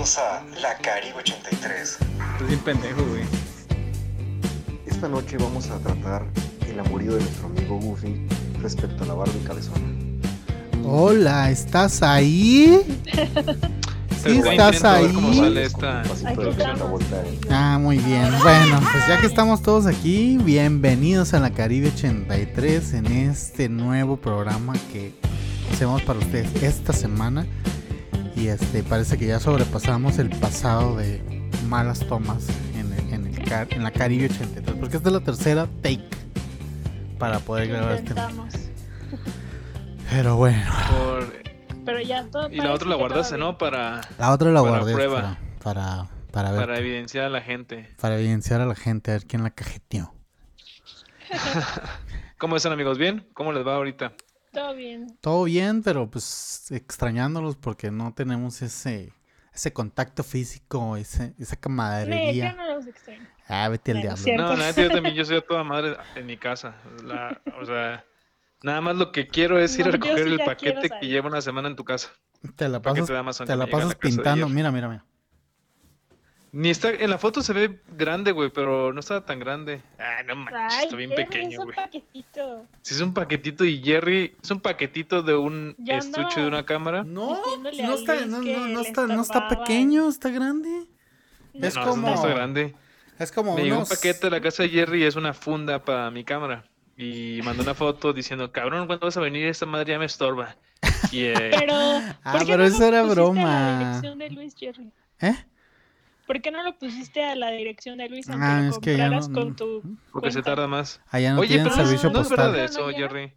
Bienvenidos a La Caribe 83. Estás bien pendejo, güey. Esta noche vamos a tratar el amorío de nuestro amigo Goofy respecto a la Barbie cabezona. Hola, ¿estás ahí? Sí, estás ahí. ¿Cómo sale esta? Ah, muy bien. Bueno, pues ya que estamos todos aquí, bienvenidos a la Caribe 83 en este nuevo programa que hacemos para ustedes esta semana. Y parece que ya sobrepasamos el pasado de malas tomas en la Caribe 83, porque esta es la tercera take para poder grabar Pero bueno. Pero ya todo. Y la otra la guardaste, ¿no? La otra la guardé prueba. Para ver. Para evidenciar a la gente. Para evidenciar a la gente, a ver quién la cajeteó. ¿Cómo están, amigos? ¿Bien? ¿Cómo les va ahorita? Todo bien. Todo bien, pero pues extrañándolos porque no tenemos ese contacto físico, esa camaradería. Yo no los extraño. Vete al diablo. No, nada, yo también, yo soy a toda madre en mi casa. O sea, nada más lo que quiero es ir a recoger el paquete que lleva una semana en tu casa. Te la pasas pintando. Mira. Ni está, en la foto se ve grande, güey, pero no está tan grande. No manches, está bien pequeño, güey. Es un paquetito. Si es un paquetito y Jerry, es un paquetito de un estuche de una cámara. No está pequeño, está grande. No está grande. Es como me llegó un paquete de la casa de Jerry y es una funda para mi cámara. Y mandó una foto diciendo, cabrón, ¿cuándo vas a venir? Esta madre ya me estorba. Y, pero eso era broma. A la dirección de Luis, Jerry? ¿Por qué no lo pusiste a la dirección de Luis aunque lo es que ya no, con tu porque cuenta? Se tarda más. Allá no Oye, tienen pero servicio no postal. es verdad eso, Jerry.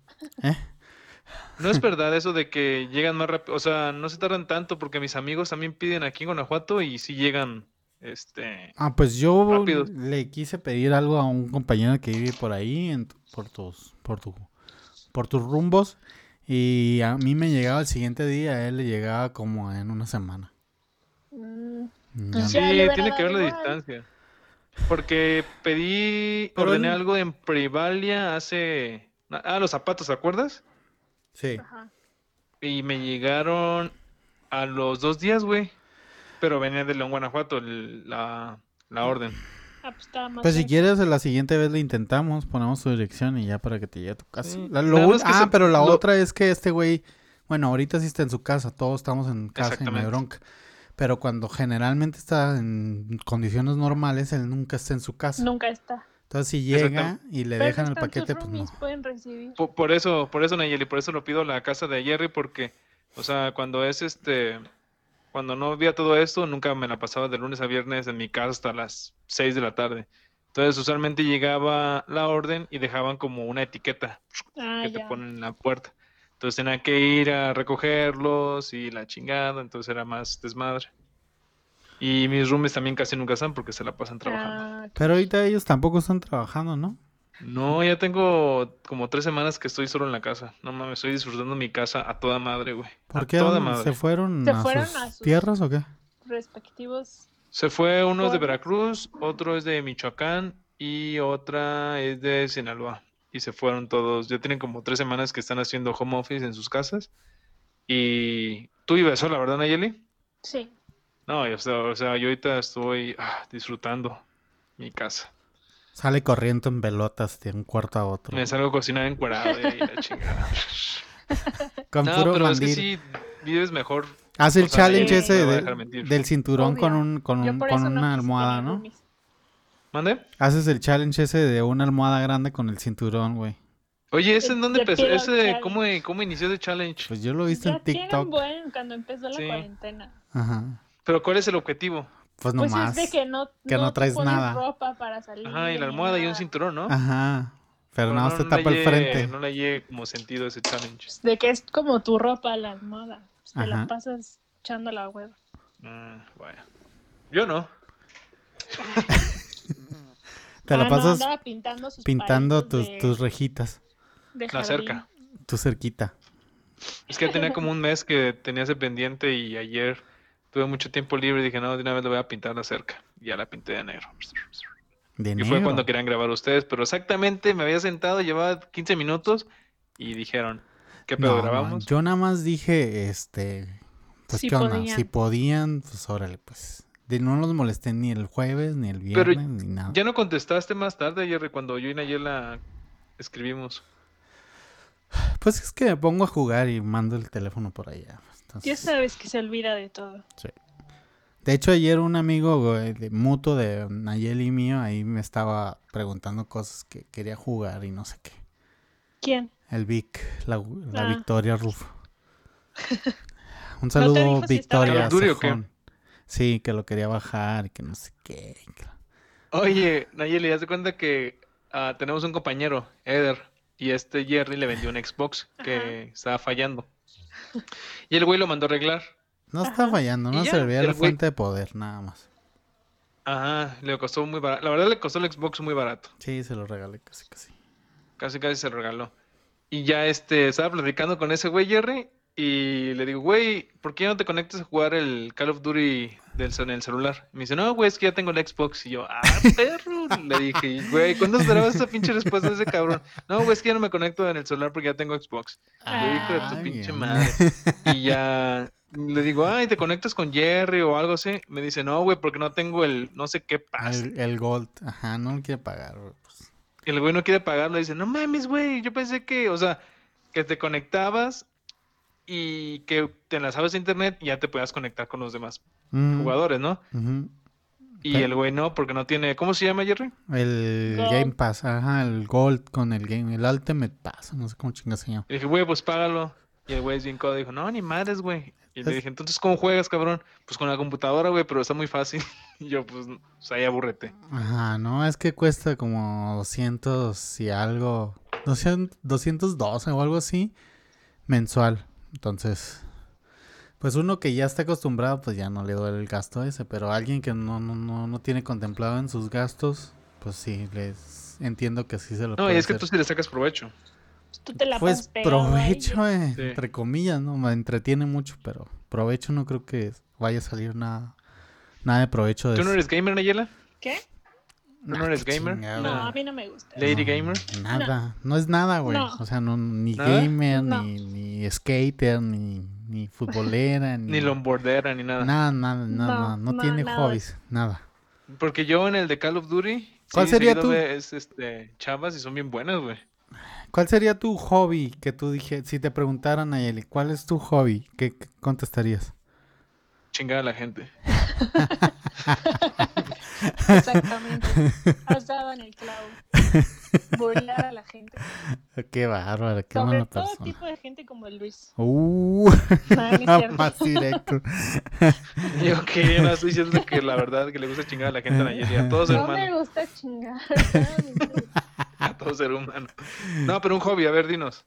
No es verdad eso de que llegan más rápido. O sea, no se tardan tanto porque mis amigos también piden aquí en Guanajuato y sí llegan, pues yo rápidos. le quise pedir algo a un compañero que vive por ahí, por tus rumbos. Y a mí me llegaba el siguiente día, a él le llegaba como en una semana. Pues Sí, ya tiene que ver la distancia. Porque ordené algo en Privalia hace... los zapatos, ¿te acuerdas? Sí. Ajá. Y me llegaron a los 2 días, güey. Pero venía de León, Guanajuato, la orden. Pues estaba más Pues si cerca. quieres, la siguiente vez le intentamos, ponemos su dirección y ya para que te llegue a tu casa. Sí. Pero la otra es que este güey, bueno, ahorita sí está en su casa, todos estamos en casa y no hay bronca. Pero cuando generalmente está en condiciones normales, él nunca está en su casa. Nunca está. Entonces si llega y le dejan el paquete, pues no. Pueden recibir. Por eso, Nayeli, por eso lo pido a la casa de Jerry, porque, o sea, cuando cuando no había todo esto, nunca me la pasaba de lunes a viernes en mi casa hasta las 6 de la tarde. Entonces, usualmente llegaba la orden y dejaban como una etiqueta que te ponen en la puerta. Entonces tenía que ir a recogerlos y la chingada, entonces era más desmadre. Y mis roomies también casi nunca están porque se la pasan trabajando. Pero ahorita ellos tampoco están trabajando, ¿no? No, ya tengo como 3 semanas que estoy solo en la casa. No mames, estoy disfrutando mi casa a toda madre, güey. ¿Por qué? Toda madre. ¿Se fueron a sus tierras o qué? Respectivos. Se fue uno es de Veracruz, otro es de Michoacán y otra es de Sinaloa. Y se fueron todos. Ya tienen como 3 semanas que están haciendo home office en sus casas. Y tú vives sola, ¿verdad, Nayeli? Sí. No, o sea, yo ahorita estoy disfrutando mi casa. Sale corriendo en pelotas de un cuarto a otro. Me salgo a cocinar encuerado y la chingada. Con No, puro pero mandil. es que sí vives mejor. Haz el challenge ese del cinturón Obvio. con una almohada, ¿no? ¿Mande? Haces el challenge ese de una almohada grande con el cinturón, güey. Oye, ¿ese en dónde empezó? ¿Cómo inició ese challenge? Pues yo lo he visto en TikTok. Cuando empezó la cuarentena. Ajá. ¿Pero cuál es el objetivo? Pues nomás. Es de que no traes nada. Ropa para salir. Ajá, y la almohada y un cinturón, ¿no? Ajá. Pero nada más te tapa el le frente. No le llegue como sentido ese challenge. De que es como tu ropa la almohada. Te Ajá. la pasas echando la hueva. Bueno. Yo no. Te la pasas andaba pintando tus rejitas. La cerca. Tu cerquita. Es que tenía como un mes que tenía ese pendiente y ayer tuve mucho tiempo libre y dije, no, de una vez le voy a pintar la cerca. Y ya la pinté de negro. Y fue cuando querían grabar ustedes, pero exactamente me había sentado, llevaba 15 minutos y dijeron, ¿qué pedo grabamos? Yo nada más dije, Pues Sí qué onda, podían. si podían, pues órale, pues. No los molesté ni el jueves, ni el Pero viernes, ni nada. ya no contestaste más tarde, Jerry, cuando yo y Nayela escribimos. Pues es que me pongo a jugar y mando el teléfono por allá. Ya Entonces, sabes que se olvida de todo. sí. De hecho, ayer un amigo güey, mutuo de Nayeli y mío ahí me estaba preguntando cosas que quería jugar y no sé qué. ¿Quién? El Vic, la Ah. Victoria Rufo. Un ¿No te saludo, dijo si estaba Victoria Call of Duty o qué? Cejón. Sí, que lo quería bajar y que no sé qué. Oye, Nayeli, haz de cuenta que tenemos un compañero, Eder, y Jerry le vendió un Xbox que estaba fallando. Y el güey lo mandó a arreglar. No está Ajá. fallando, no Y ya, servía el la güey- fuente de poder, nada más. Ajá, le costó muy barato. La verdad le costó el Xbox muy barato. Sí, se lo regalé casi. Casi se lo regaló. Y ya estaba platicando con ese güey, Jerry, y le digo, güey, ¿por qué no te conectas a jugar el Call of Duty en el celular? Y me dice, no, güey, es que ya tengo el Xbox. Y yo, perro. Le dije, güey, ¿cuándo esperabas esa pinche respuesta de ese cabrón? No, güey, es que ya no me conecto en el celular porque ya tengo Xbox. Yo, hijo de tu Ay, pinche bien. madre. Y ya le digo, ay, ¿te conectas con Jerry o algo así? Me dice, no, güey, porque no tengo el no sé qué pasa. El Gold, ajá, no lo quiere pagar, güey, pues. Y el güey no quiere pagarlo. Dice, no mames, güey, yo pensé que, o sea, que te conectabas y que te enlazabas a internet y ya te podías conectar con los demás jugadores, ¿no? Ujú. Y Pe- el güey no, porque no tiene, ¿cómo se llama, Jerry? El Gold. Game Pass, ajá, el Gold con el Ultimate Pass, no sé cómo chingas se llama. Y dije, güey, pues págalo. Y el güey es bien codo, dijo, no, ni madres, güey. Y le Es- dije, entonces, ¿cómo juegas, cabrón? Pues con la computadora, güey, pero está muy fácil. Y yo, pues ahí abúrrete. Ajá, no, es que cuesta como 200 y algo, 212 o algo así, mensual. Entonces, pues uno que ya está acostumbrado, pues ya no le duele el gasto ese, pero alguien que no tiene contemplado en sus gastos, pues sí, les entiendo que sí se lo No, puede y es que hacer. tú sí le sacas provecho. Tú te la Pues pasas pegado ahí. provecho, Sí. entre comillas, ¿no? Me entretiene mucho, pero provecho no creo que vaya a salir nada de provecho de ¿Tú no eso. eres gamer, Nayela? ¿Qué? ¿Tú no eres qué gamer? chingado. No, Una a mí no me gusta. Lady No, gamer. Nada, no es nada, güey. No. O sea, ni ¿Nada? gamer, No. ni skater, ni futbolera, Ni longboardera, ni nada. nada. No No, tiene nada. hobbies, nada. Porque yo en el de Call of Duty, ¿Cuál sí, sería seguido tú? ves, chavas y son bien buenas, güey. ¿Cuál sería tu hobby que tú dije, si te preguntaran, Nayeli, ¿cuál es tu hobby? ¿Qué contestarías? Chingar a la gente. Exactamente. Has dado en el clavo. Burlar a la gente. Qué bárbaro, qué Sobre mala todo persona. tipo de gente como el Luis. No, No, no es cierto. más directo. Yo que no estoy diciendo que la verdad que le gusta chingar a la gente a Nayeli, a todo ser No me humano, gusta chingar. a todo ser humano. No, pero un hobby, a ver, dinos.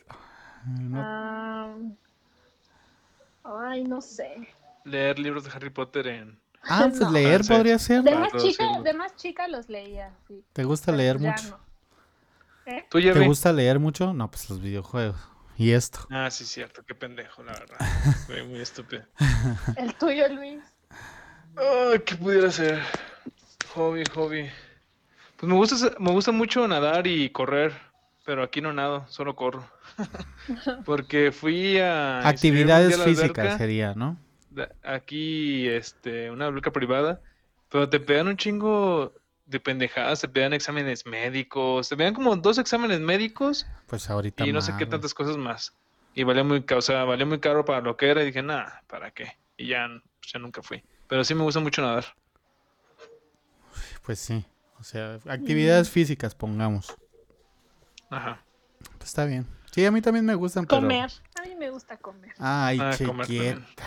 Ah, ay, no sé. Leer libros de Harry Potter en... Pues No. leer Sí. podría ser. De Para más chica, traducirlo. de más chica los leía, sí. ¿Te gusta Pero leer ya mucho? no. ¿Eh? ¿Tú, ¿Te Jerry? gusta leer mucho? No, pues los videojuegos. ¿Y esto? Ah, sí, cierto, qué pendejo, la verdad. Fue muy estúpido. El tuyo, Luis. Ay, ¿qué pudiera ser? Hobby. Pues me gusta mucho nadar y correr, pero aquí no nado, solo corro. Porque fui a Actividades inscribirme un día a la físicas alberca, sería, ¿no? aquí, una alberca privada, pero te pegan un chingo de pendejadas, te pegan exámenes médicos, te pegan como 2 exámenes médicos Pues ahorita y no sé más, qué güey. tantas cosas más. Y valía muy caro para lo que era y dije, nada, ¿para qué? Y ya, pues, ya nunca fui. Pero sí me gusta mucho nadar. Pues sí. O sea, actividades físicas, pongamos. Ajá. Pues está bien. Sí, a mí también me gustan, pero... Comer. A mí me gusta comer. Ay, Comer chiquita. también.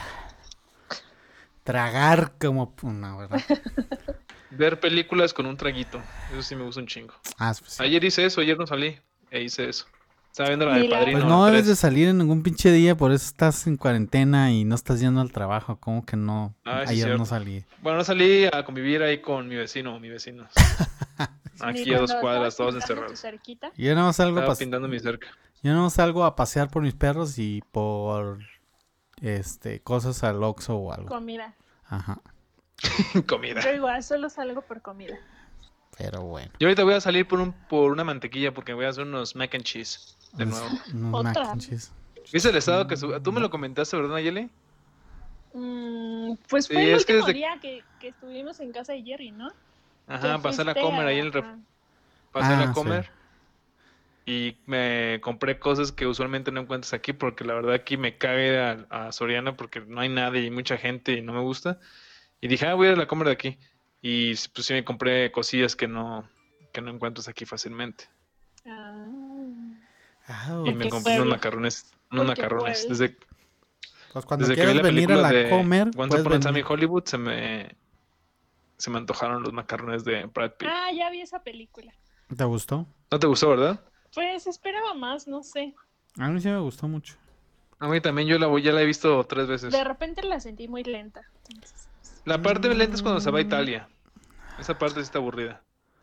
Tragar como... No, ¿verdad? Ver películas con un traguito. Eso sí me gusta un chingo. Pues sí. Ayer hice eso, ayer no salí. Hice eso. Estaba viendo la de Mira. Padrino Pues no debes 3. de salir en ningún pinche día, por eso estás en cuarentena y no estás yendo al trabajo. ¿Cómo que no? Ah, sí, Ayer no cierto. salí. Bueno, no salí a convivir ahí con mi vecino, mi vecino. Aquí Ni a 2 cuando cuadras, estabas todos pintando tu encerrados. cerquita. Yo no salgo, Estaba pintando mi cerca. yo no salgo a pasear por mis perros y por cosas al Oxxo o algo. Comida. Ajá. Comida. Yo igual, solo salgo por comida. Pero bueno. Yo ahorita voy a salir por una mantequilla porque voy a hacer unos mac and cheese de nuevo. Unos Otra. mac and cheese. ¿Viste el estado que tú me lo comentaste, verdad, Nayeli? Pues Sí, fue el es que último desde- día que estuvimos en casa de Jerry, ¿no? Ajá, Que pasé a la fuiste Comer ahí en el ajá. pasé a la Ah, sí. Comer y me compré cosas que usualmente no encuentras aquí porque la verdad aquí me cague a Soriana porque no hay nadie y hay mucha gente y no me gusta. Y dije, voy a ir a la Comer de aquí. Y pues sí me compré cosillas que no encuentras aquí fácilmente. Ah, Y me Porque compré unos Puebla. macarrones, Porque Puebla. Pues cuando desde que vi quieras la venir a película la de Comer, Once puedes Upon a Time venir. in Hollywood, se me antojaron los macarrones de Brad Pitt. Ya vi esa película. ¿Te gustó? ¿No te gustó, verdad? Pues esperaba más, no sé. A mí sí me gustó mucho. A mí también, ya la he visto 3 veces. De repente la sentí muy lenta. Entonces, La parte lenta es cuando se va a Italia. Esa parte sí está aburrida.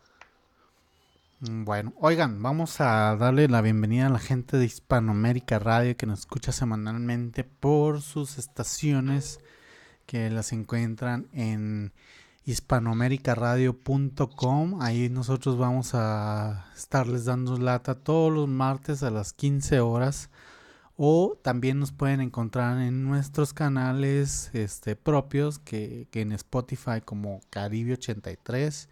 Bueno, oigan, vamos a darle la bienvenida a la gente de Hispanoamérica Radio que nos escucha semanalmente por sus estaciones que las encuentran en hispanoamericaradio.com. Ahí nosotros vamos a estarles dando lata todos los martes a las 15 horas. O también nos pueden encontrar en nuestros canales propios que en Spotify como Caribe 83.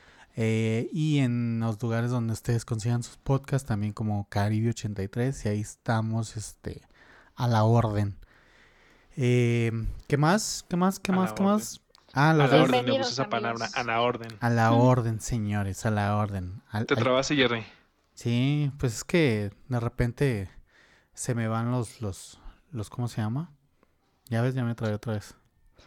Y en los lugares donde ustedes consigan sus podcasts también como Caribe 83. Y ahí estamos a la orden. ¿Qué más? ¿Qué más? A la redes- orden, me Bienvenidos, gusta esa palabra. amigos. A la orden. A la orden, señores, a la orden. Te trabaste, Jerry. Sí, pues es que de repente se me van los ¿cómo se llama? Ya ves, ya me trae otra vez.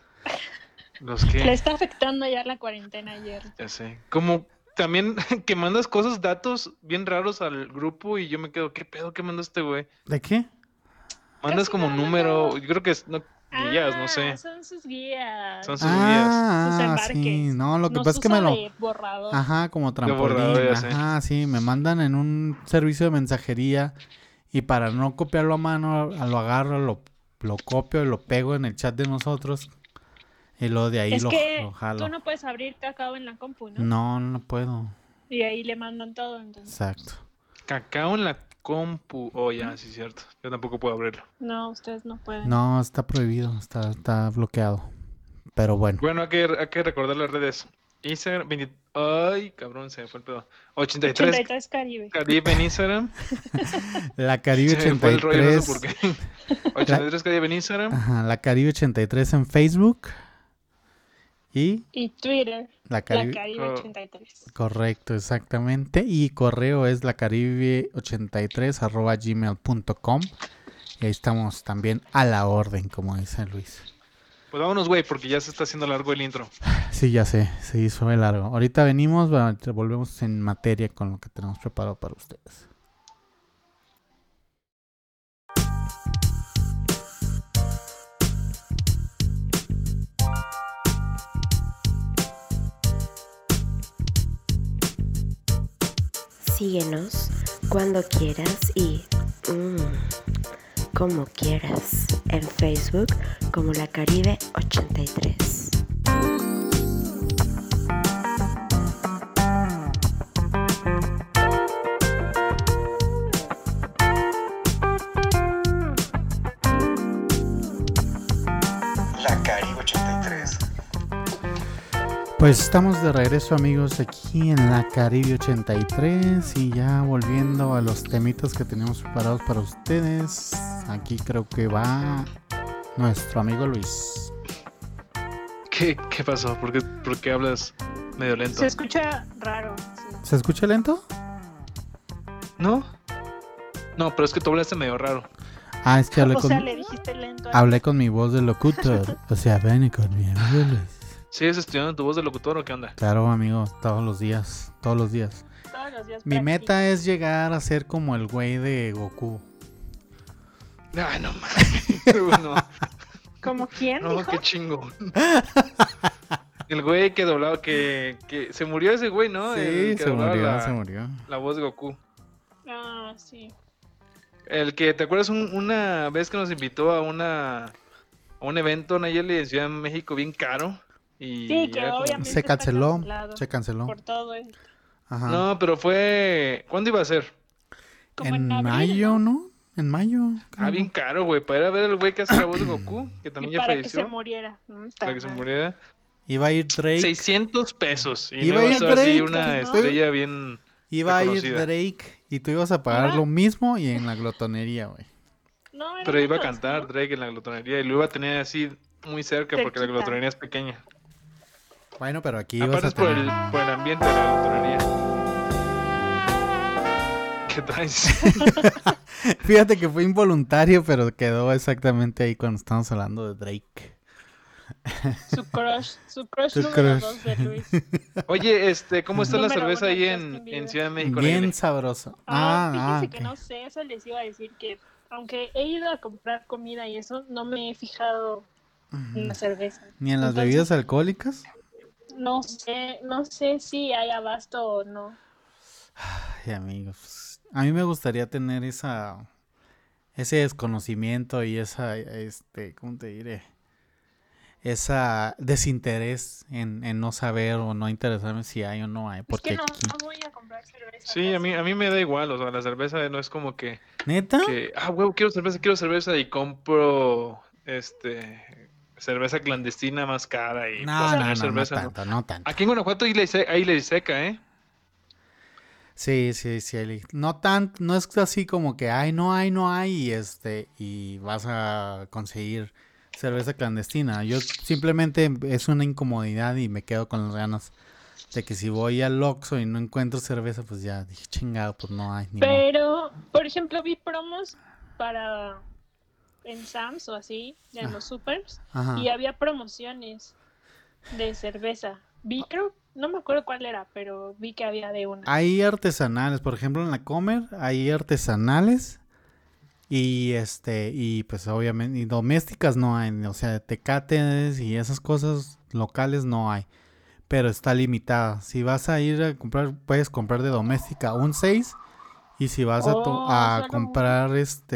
¿Los qué? le está afectando ya la cuarentena ayer. Ya sé. Como también que mandas cosas, datos bien raros al grupo y yo me quedo, ¿qué pedo? ¿Qué mandaste, güey? ¿De qué? Mandas Casi como no, número, no. yo creo que es guías, no sé. Son sus guías. Son sus guías. Sus embarques. Sí, no, lo que Nos pasa es que usa me lo... de borrador. Ajá, como trampolín. borrador, ya sé. Ajá, sí, me mandan en un servicio de mensajería y para no copiarlo a mano, lo agarro, lo copio y lo pego en el chat de nosotros y luego de ahí Es lo que jalo. tú no puedes abrir Cacao en la compu, ¿no? No puedo. Y ahí le mandan todo, entonces. Exacto. Cacao en la compu. Oh, ya, sí, cierto. Yo tampoco puedo abrirlo. No, ustedes no pueden. No, está prohibido, está bloqueado. Pero bueno. Bueno, hay que recordar las redes. Instagram, ay, cabrón, se me fue el pedo. 83 Caribe. Caribe en Instagram. La Caribe Se me fue el rollo, no 83. sé por qué. 83 Caribe en Instagram. Ajá, la Caribe 83 en Facebook. Y Y Twitter. la Caribe. La Caribe 83. Correcto, exactamente. Y correo es lacaribe83@gmail.com. Y ahí estamos también a la orden, como dice Luis. Pues vámonos, güey, porque ya se está haciendo largo el intro. Sí, ya sé, se hizo largo. Ahorita venimos, volvemos en materia con lo que tenemos preparado para ustedes. Síguenos cuando quieras y como quieras en Facebook como La Caribe 83. La Caribe 83. Pues estamos de regreso, amigos, aquí en la Caribe 83 y ya volviendo a los temitas que teníamos preparados para ustedes. Aquí creo que va nuestro amigo Luis. ¿Qué pasó? ¿Por qué hablas medio lento? Se escucha raro. Sí. ¿Se escucha lento? ¿No? No, pero es que tú hablaste medio raro. Ah, es que O sea, le dijiste lento. hablé con mi voz de locutor. O sea, ven con mi amigo Luis. ¿Sigues estudiando tu voz de locutor o qué onda? Claro, amigo, todos los días. Todos los días Mi practico. meta es llegar a ser como el güey de Goku. Ay, no mames. No, ¿Como quién, no, dijo? qué chingón. El güey que doblaba, que se murió ese güey, ¿no? Sí, El que se doblaba murió. la voz de Goku. Ah, sí. El que, ¿te acuerdas una vez que nos invitó a un evento, Nayeli, en Ciudad de México, bien caro? Y Sí, que era como- obviamente Se está canceló. cancelado por todo esto. Ajá. No, pero fue... ¿Cuándo iba a ser? Como en abril, mayo, ¿no? en mayo. Ah, bien caro, güey. Para ir a ver al güey que hace la voz de Goku, que también ya para falleció. que se muriera. Para que se muriera. Iba a ir Drake. 600 pesos. Y Iba no a ir iba a ser así Drake, una ¿no? estrella bien Iba a ir reconocida. Drake y tú ibas a pagar ¿Iba? lo mismo y en la glotonería, güey. No, era Pero iba a menos, cantar ¿no? Drake en la glotonería y lo iba a tener así muy cerca porque la Cerquita. glotonería es pequeña. Bueno, pero aquí ibas Aparte a es por tener... por el ambiente de la glotonería. ¿Qué traes? Fíjate que fue involuntario, pero quedó exactamente ahí cuando estamos hablando de Drake. Su crush Tu número crush. 2 de Luis. Oye, ¿cómo está la Número cerveza uno, ahí Justin en Bieber. Ciudad de México? Bien Nayeli? sabroso. Fíjense que ok. no sé, eso les iba a decir que aunque he ido a comprar comida y eso, no me he fijado en la cerveza. ¿Ni en las Entonces, bebidas alcohólicas? no sé si hay abasto o no. Ay, amigos. A mí me gustaría tener ese desconocimiento y ¿cómo te diré? Esa desinterés en no saber o no interesarme si hay o no hay. Es Porque que no aquí... voy a comprar cerveza. Sí, a mí me da igual, o sea, la cerveza no es como ¿Neta? huevo, quiero cerveza y compro, cerveza clandestina más cara y No, pues no, tener no cerveza, ¿no? tanto, no tanto. Aquí en Guanajuato hay ley seca, ¿eh? Sí, Eli. No es así como que no hay y vas a conseguir cerveza clandestina. Yo simplemente es una incomodidad y me quedo con las ganas de que si voy al Oxxo y no encuentro cerveza, pues ya dije, chingado, pues no hay ni modo. Pero, por ejemplo, vi promos en Sam's o así, en los supers, Ajá. y había promociones de cerveza. No me acuerdo cuál era, pero vi que había de una. Hay artesanales, por ejemplo en la Comer hay artesanales y y pues obviamente y domésticas no hay, o sea, tecates y esas cosas locales no hay, pero está limitada. Si vas a ir a comprar, puedes comprar de doméstica un 6 y si vas a suena comprar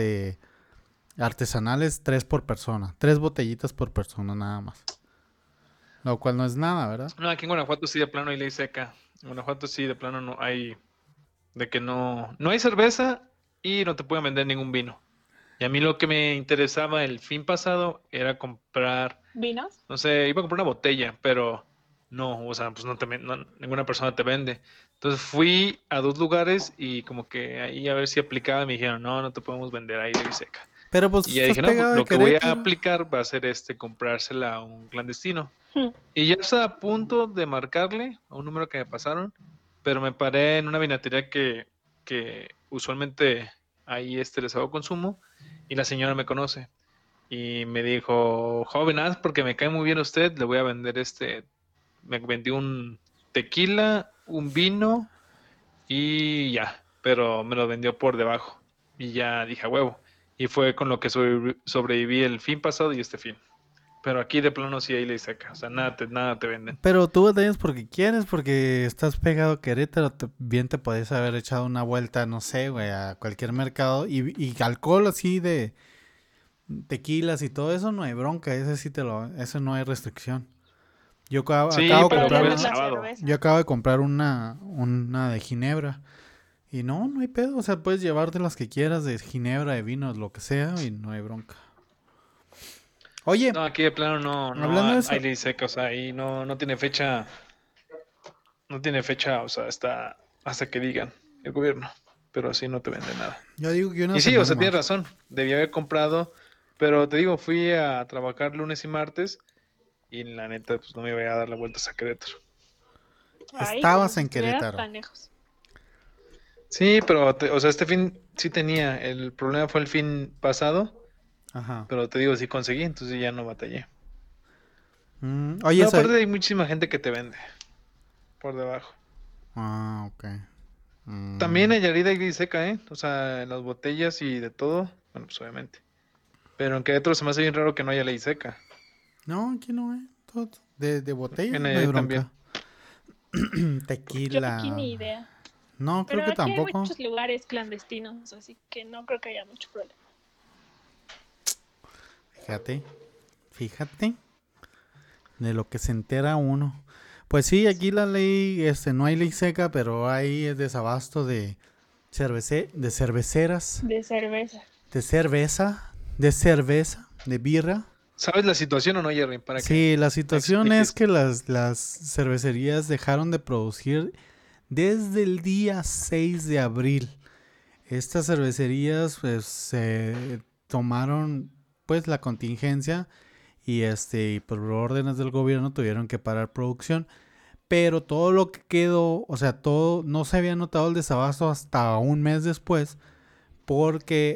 artesanales 3 por persona, 3 botellitas por persona nada más. Lo cual no es nada, ¿verdad? No, aquí en Guanajuato sí de plano hay ley seca. En Guanajuato sí de plano no hay, de que no hay cerveza y no te pueden vender ningún vino. Y a mí lo que me interesaba el fin pasado era comprar, ¿Vinos? no sé, iba a comprar una botella, pero no, o sea, pues ninguna persona te vende. Entonces fui a 2 lugares y como que ahí a ver si aplicaba y me dijeron, no te podemos vender ahí ley seca. Pero pues Y ya estás dije, no, pues, pegado lo de que voy a Querétaro. aplicar va a ser comprársela a un clandestino. Y ya estaba a punto de marcarle a un número que me pasaron, pero me paré en una vinatería que usualmente ahí les hago consumo y la señora me conoce y me dijo, joven, porque me cae muy bien usted, le voy a vender me vendió un tequila, un vino y ya, pero me lo vendió por debajo y ya dije, a huevo. Y fue con lo que sobreviví el fin pasado y este fin. Pero aquí de plano sí hay ley seca, o sea, nada te venden. Pero tú batallas porque quieres, porque estás pegado a Querétaro, bien te podés haber echado una vuelta, no sé, güey, a cualquier mercado y alcohol así de tequilas y todo eso no hay bronca, ese no hay restricción. Sí, acabo pero fue el la sábado. cerveza. Yo acabo de comprar una de ginebra y no hay pedo, o sea, puedes llevarte las que quieras de ginebra, de vinos, lo que sea y no hay bronca. Oye, No, aquí de plano no hablando de eso. hay ley seca, o sea, ahí no tiene fecha, o sea, hasta que digan el gobierno, pero así no te vende nada. Yo digo que una Y sí, o sea, semana tienes más. razón, debía haber comprado, pero te digo, fui a trabajar lunes y martes y la neta, pues no me iba a dar la vuelta a Querétaro. Ay, Estabas como si en estuvieras Querétaro. tan lejos. Sí, pero, o sea, este fin sí tenía, el problema fue el fin pasado, Ajá. pero te digo, sí conseguí, entonces ya no batallé. Oye, No, aparte hay muchísima gente que te vende por debajo. Ah, ok. También en Yarida hay ley seca, ¿eh? O sea, en las botellas y de todo, bueno, pues obviamente. Pero en Querétaro se me hace bien raro que no haya ley seca. No, aquí no hay. Todo de botella En no hay Nayarit bronca. Yo Tequila. aquí ni idea. No, creo Pero que aquí hay tampoco. muchos lugares clandestinos, así que no creo que haya mucho problema. Fíjate. De lo que se entera uno. Pues sí, aquí la ley, no hay ley seca, pero hay desabasto de cerveceras. De cerveza. de birra. ¿Sabes la situación o no, Jerry? Para que Sí, la situación es expliques. que las cervecerías dejaron de producir desde el día 6 de abril. Estas cervecerías pues tomaron pues la contingencia y por órdenes del gobierno tuvieron que parar producción. Pero todo lo que quedó, o sea, todo, no se había notado el desabasto hasta un mes después, porque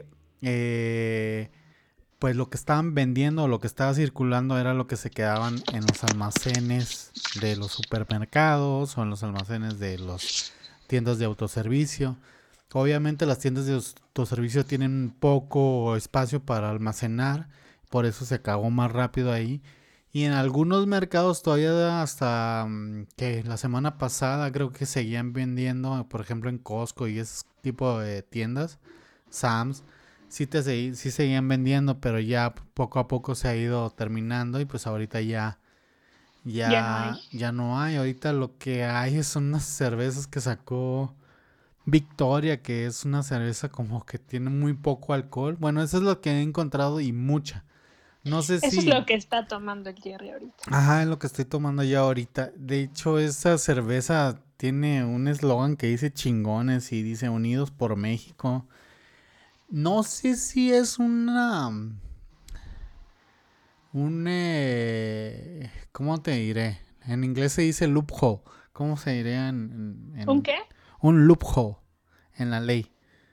pues lo que estaban vendiendo, lo que estaba circulando era lo que se quedaban en los almacenes de los supermercados o en los almacenes de las tiendas de autoservicio. Obviamente las tiendas de autoservicio tienen poco espacio para almacenar, por eso se acabó más rápido ahí. Y en algunos mercados todavía hasta que la semana pasada creo que seguían vendiendo, por ejemplo en Costco y ese tipo de tiendas, Sam's, sí seguían vendiendo, pero ya poco a poco se ha ido terminando y pues ahorita ya no hay. Ahorita lo que hay son unas cervezas que sacó Victoria, que es una cerveza como que tiene muy poco alcohol. Bueno, eso es lo que he encontrado y mucha. No sé Eso si... es lo que está tomando el Jerry ahorita. Ajá, es lo que estoy tomando ya ahorita. De hecho, esa cerveza tiene un eslogan que dice chingones y dice Unidos por México. No sé si es ¿cómo te diré? En inglés se dice loophole. ¿Cómo se diría ¿Un qué? Un loophole en la ley.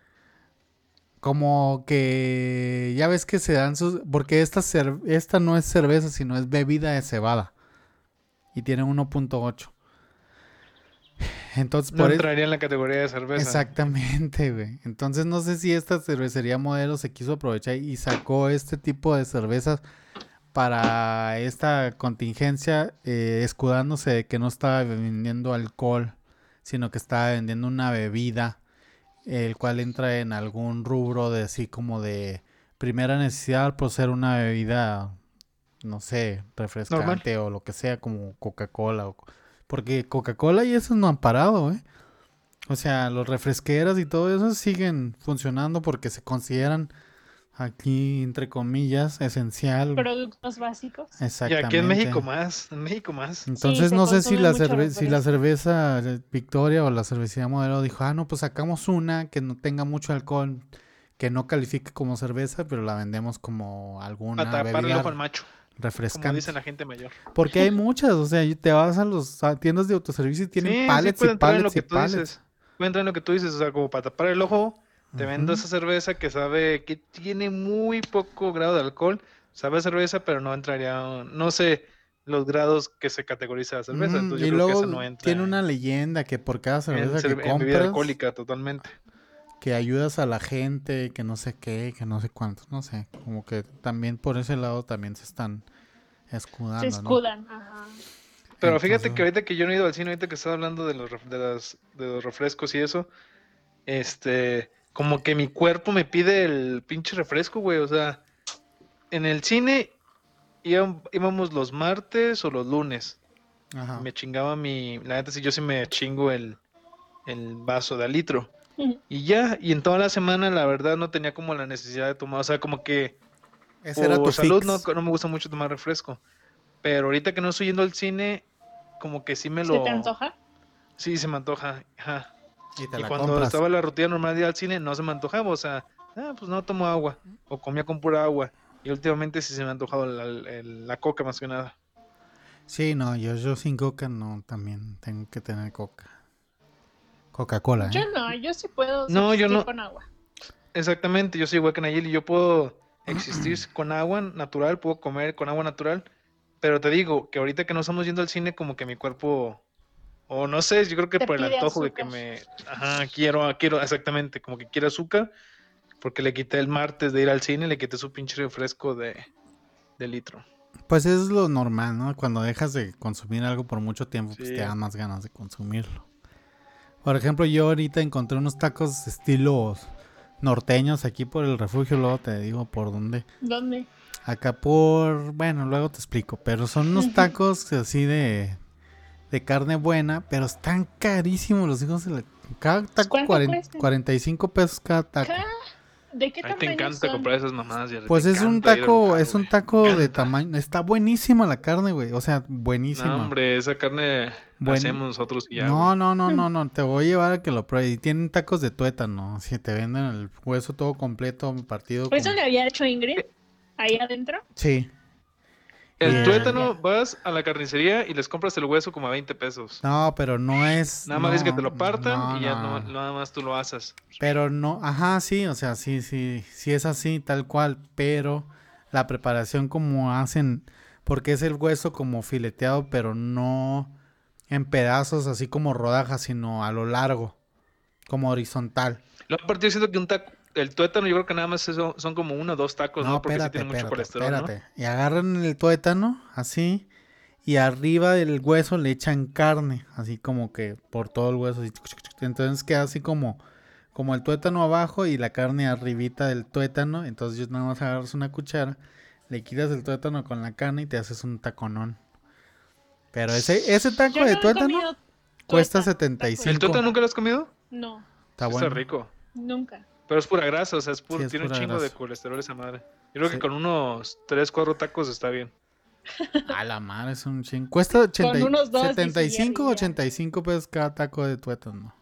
Como que ya ves que se dan porque esta no es cerveza, sino es bebida de cebada. Y tiene 1.8. Entonces, No entraría en la categoría de cerveza. Exactamente, güey. Entonces no sé si esta cervecería Modelo se quiso aprovechar y sacó este tipo de cervezas para esta contingencia, escudándose de que no estaba vendiendo alcohol, sino que estaba vendiendo una bebida, el cual entra en algún rubro de así como de primera necesidad por ser una bebida, no sé, refrescante normal, o lo que sea, como Coca-Cola. Porque Coca-Cola y esos no han parado, ¿eh? O sea, los refresqueras y todo eso siguen funcionando porque se consideran aquí, entre comillas, esencial. Productos básicos. Exactamente. Y aquí en México más, Entonces sí, no sé si la cerveza Victoria o la cervecería Modelo dijo, no, pues sacamos una que no tenga mucho alcohol, que no califique como cerveza, pero la vendemos como alguna para tapar el ojo al macho, refrescante. como dice la gente mayor. Porque hay muchas, o sea, te vas a las tiendas de autoservicio y tienen pallets y pallets y pallets. Puede entrar en lo que tú dices, o sea, como para tapar el ojo, te vendo esa cerveza que sabe que tiene muy poco grado de alcohol, sabe a cerveza, pero no entraría, no sé los grados que se categoriza la cerveza, entonces y yo luego creo que esa no entra. Tiene una leyenda que por cada cerveza que compras, bebida alcohólica totalmente, que ayudas a la gente, que no sé qué, que no sé cuántos, no sé, como que también por ese lado también se están escudando. Se escudan, ¿no? Ajá. Pero fíjate que ahorita que yo no he ido al cine, ahorita que estaba hablando de los refrescos y eso, como que mi cuerpo me pide el pinche refresco, güey, o sea, en el cine íbamos los martes o los lunes. Ajá. Me chingaba la neta, yo sí me chingo el vaso de al litro. Y ya, y en toda la semana la verdad no tenía como la necesidad de tomar, o sea, como que ese era tu salud no me gusta mucho tomar refresco. Pero ahorita que no estoy yendo al cine, como que sí me lo... ¿Se te antoja? Sí, se me antoja, ajá. Y cuando compras. estaba la rutina normal de ir al cine, no se me antojaba, o sea, pues no tomo agua, o comía con pura agua. Y últimamente sí se me ha antojado la coca más que nada. Sí, no, yo sin coca no, también tengo que tener coca. Coca-Cola, Yo no, yo sí puedo yo no con agua. Exactamente, yo soy igual que Nayeli, yo puedo existir con agua natural, puedo comer con agua natural, pero te digo que ahorita que no estamos yendo al cine, como que mi cuerpo, o no sé, yo creo que por el antojo azúcar. De que quiero, exactamente, como que quiero azúcar, porque le quité el martes de ir al cine, le quité su pinche refresco de litro. Pues es lo normal, ¿no? Cuando dejas de consumir algo por mucho tiempo, pues te da más ganas de consumirlo. Por ejemplo, yo ahorita encontré unos tacos estilos norteños aquí por el refugio, luego te digo por dónde. ¿Dónde? Acá bueno, luego te explico, pero son unos tacos así de carne buena, pero están carísimos los hijos de la... Cada taco 45 pesos cada taco. ¿De qué A ti te tamaño encanta son? comprar esas mamadas, Jerry. Pues te es un encanta ir al taco, lugar, es un güey. taco Me de encanta. tamaño. Está buenísima la carne, güey. O sea, No, buenísima. hombre, esa carne la Buen... hacemos nosotros y ya, No, güey. no, no, no, no. Te voy a llevar a que lo pruebes. Y tienen tacos de tuétano. Si te venden el hueso todo completo, partido. ¿Eso Como... le había hecho Ingrid? ¿Ahí adentro? Sí. El Ah, tuétano, ya. vas a la carnicería y les compras el hueso como a 20 pesos. No, pero no es. Nada más es que te No, lo partan no, y ya no. nada más tú lo haces. Pero no, ajá, sí, o sea, sí es así, tal cual, pero la preparación como hacen, porque es el hueso como fileteado, pero no en pedazos así como rodajas, sino a lo largo, como horizontal. Lo aparte yo siento que el tuétano yo creo que nada más son como 1 o 2 tacos, No, ¿no? Porque sí tiene mucho colesterol, ¿no? espérate. Y agarran el tuétano, así, y arriba del hueso le echan carne, así como que por todo el hueso, así, entonces queda así como el tuétano abajo y la carne arribita del tuétano. Entonces yo nada más agarras una cuchara, le quitas el tuétano con la carne y te haces un taconón. Pero ese taco Yo de no he tuétano comido cuesta tuétano, ¿El 75. tuétano nunca lo has comido? No, Está Sí, bueno. está rico. nunca. Pero es pura grasa, o sea, Sí, es tiene un pura chingo de grasa. colesterol esa madre. Yo creo Sí. que con unos 3, 4 tacos está bien. A la madre, es un ching. Cuesta 80, Con unos 2, 75 dice Jerry, 85 pesos cada taco de tuétano.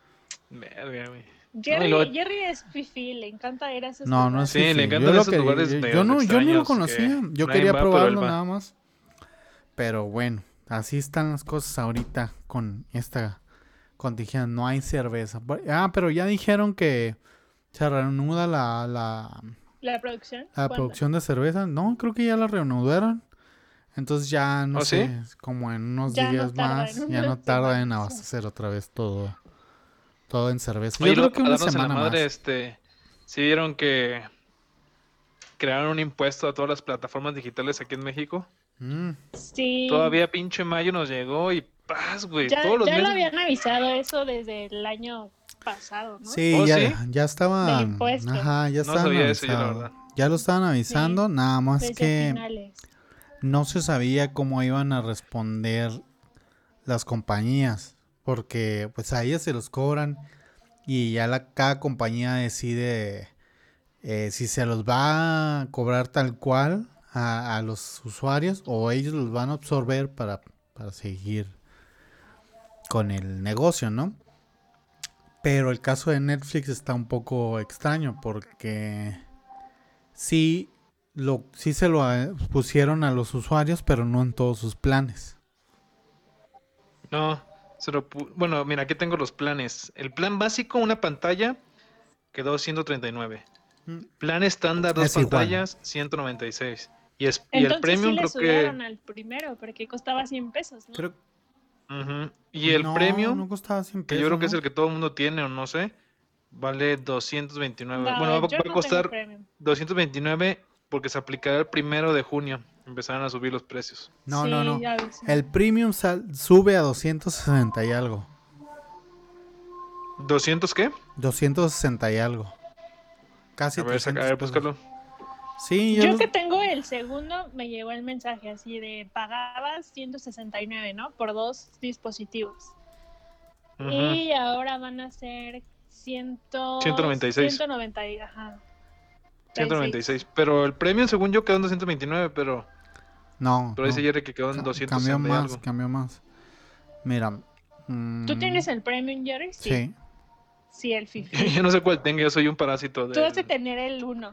Verga, güey. Jerry, y luego- Jerry es fifí, le encanta ir a esos No, no lugares. es Sí, le fifí. encantan Yo lo esos lugares yo medio no, yo ni lo extraños conocía. que Yo nadie quería va, pero él probarlo va. nada más. Pero bueno, así están las cosas ahorita con esta contingencia. No hay cerveza. Pero ya dijeron que se reanuda la ¿La producción? ¿Cuándo? producción de cerveza. No, creo que ya la reanudaron. Entonces ya no ¿Oh, sé, sí? como en unos Ya no días tarda, más, en ya no unas tarda en semanas. abastecer otra vez todo en cerveza. Yo Oye, creo luego que para una darnos en la semana madre, más. ¿sí vieron que crearon un impuesto a todas las plataformas digitales aquí en México? Mm, Sí. Todavía pinche mayo nos llegó y paz, güey. Ya, Todos los ya lo meses. habían avisado eso desde el año pasado, ¿no? Sí, ¿Oh, ya, sí? ya estaban, Del impuesto. ajá, ya No estaban sabía eso yo, la avisando. verdad. Ya lo estaban avisando, nada más Desde que finales. no se sabía cómo iban a responder las compañías, porque pues a ellas se los cobran y ya cada compañía decide si se los va a cobrar tal cual a los usuarios o ellos los van a absorber para seguir con el negocio, ¿no? Pero el caso de Netflix está un poco extraño porque sí se lo pusieron a los usuarios, pero no en todos sus planes. No, bueno, mira, aquí tengo los planes. El plan básico, una pantalla, quedó 139. Plan estándar, 2 Es igual. pantallas, 196. Y el Entonces premium sí le creo subieron que... al primero, porque costaba 100 pesos, ¿no? Creo Ujú. Y el no, premium, no costaba 100 que pesos, yo creo que es ¿no? el que todo el mundo tiene o no sé, vale 229. No, Bueno, va yo a no costar tengo premium. 229 porque se aplicará el 1 de junio. Empezarán a subir los precios. No, Sí, no, no. ya vi, sí. El premium sube a 260 y algo. ¿200 qué? 260 y algo. Casi A ver, 300 a ver, pesos. búscalo. Sí, Yo que tengo el segundo, me llegó el mensaje así de pagabas 169, ¿no? Por 2 dispositivos. Ujú. Y ahora van a ser 196. 190, ajá. 196. Pero el premium, según yo, quedó en 229, pero no. dice Jerry que quedó en 260 Cambió y más, algo. cambió más. Mira. ¿Tú tienes el premium, Jerry? Sí. Sí, el FIFA. Yo no sé cuál tengo, yo soy un parásito Tú has de del... tener el 1.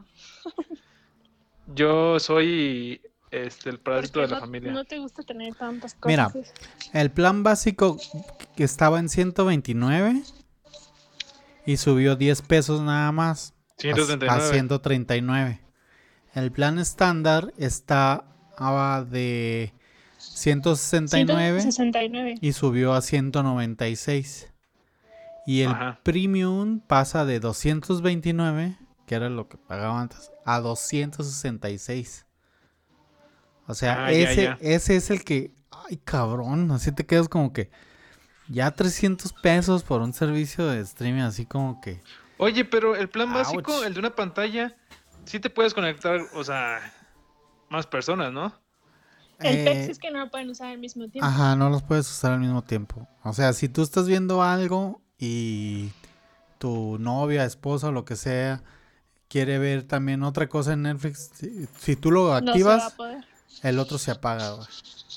Yo soy el parásito de Porque la familia. no te gusta tener tantas cosas. Mira, el plan básico que estaba en 129 y subió 10 pesos nada más a 139. 139. El plan estándar está de 169 169. y subió a 196. Y el Ajá. premium pasa de 229, que era lo que pagaba antes, a 266. O sea, ya. ese es el que, ay cabrón, así te quedas como que ya 300 pesos por un servicio de streaming, así como que... Oye, pero el plan Ouch. básico, el de una pantalla, sí te puedes conectar, o sea, más personas, ¿no? El texto es que no lo pueden usar al mismo tiempo. Ajá, no los puedes usar al mismo tiempo. O sea, si tú estás viendo algo y tu novia, esposa o lo que sea quiere ver también otra cosa en Netflix, si tú lo No se va a activas, poder. el otro se apaga, güey.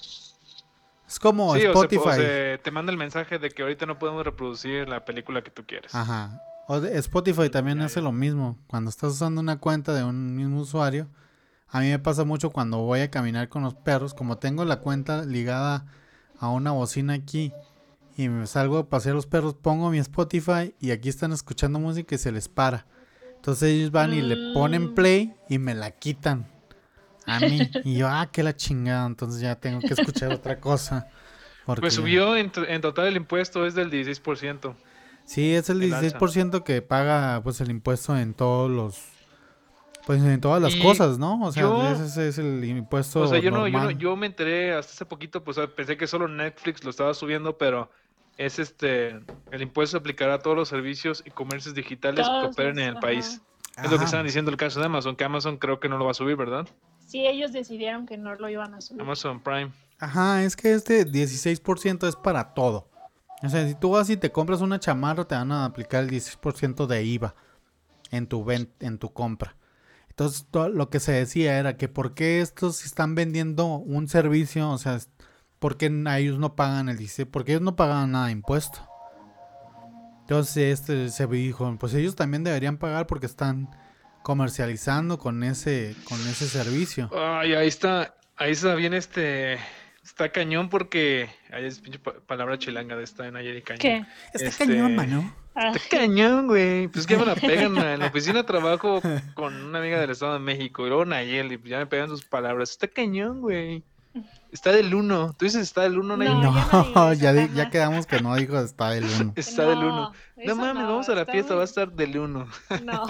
Es como Sí, Spotify. te manda el mensaje de que ahorita no podemos reproducir la película que tú quieres. Ajá. Spotify también Ya, hace ya. lo mismo. Cuando estás usando una cuenta de un mismo usuario, a mí me pasa mucho cuando voy a caminar con los perros, como tengo la cuenta ligada a una bocina aquí y me salgo a pasear los perros, pongo mi Spotify y aquí están escuchando música y se les para. Entonces ellos van y le ponen play y me la quitan a mí. Y yo, que la chingada, entonces ya tengo que escuchar otra cosa. Porque Pues subió en total el impuesto es del 16%. sí, es el el alza. 16% que paga pues el impuesto en todos los, pues en todas las Y cosas, ¿no? O sea, yo- ese es el impuesto O sea, normal. yo me enteré hasta hace poquito, pues pensé que solo Netflix lo estaba subiendo, pero es el impuesto se aplicará a todos los servicios y comercios digitales que Todos operen los- en el ajá. país. Es lo que Ajá. estaban diciendo el caso de Amazon, que Amazon creo que no lo va a subir, ¿verdad? Sí, ellos decidieron que no lo iban a subir. Amazon Prime. Ajá, es que este 16% es para todo. O sea, si tú vas y te compras una chamarra, te van a aplicar el 16% de IVA en tu compra. Entonces, lo que se decía era que por qué estos están vendiendo un servicio, o sea, ¿por qué a ellos no pagan el 16%? Porque ellos no pagan nada de impuesto. Entonces, se dijo, pues ellos también deberían pagar porque están comercializando con ese servicio. Ay, ahí está bien está cañón porque, ahí es pinche palabra chilanga de esta en ayer y cañón. ¿Qué? Está cañón, mano. Ah, Está cañón, güey. Pues que me la pegan en la oficina trabajo con una amiga del Estado de México y luego Nayeli, pues ya me pegan sus palabras. Está cañón, güey. Está del 1. Tú dices está del 1, Nayeli. No, yo no digo eso, ya jamás. quedamos que no dijo está del 1. Está del 1. No eso mames, vamos a la está fiesta, muy- va a estar del 1. No.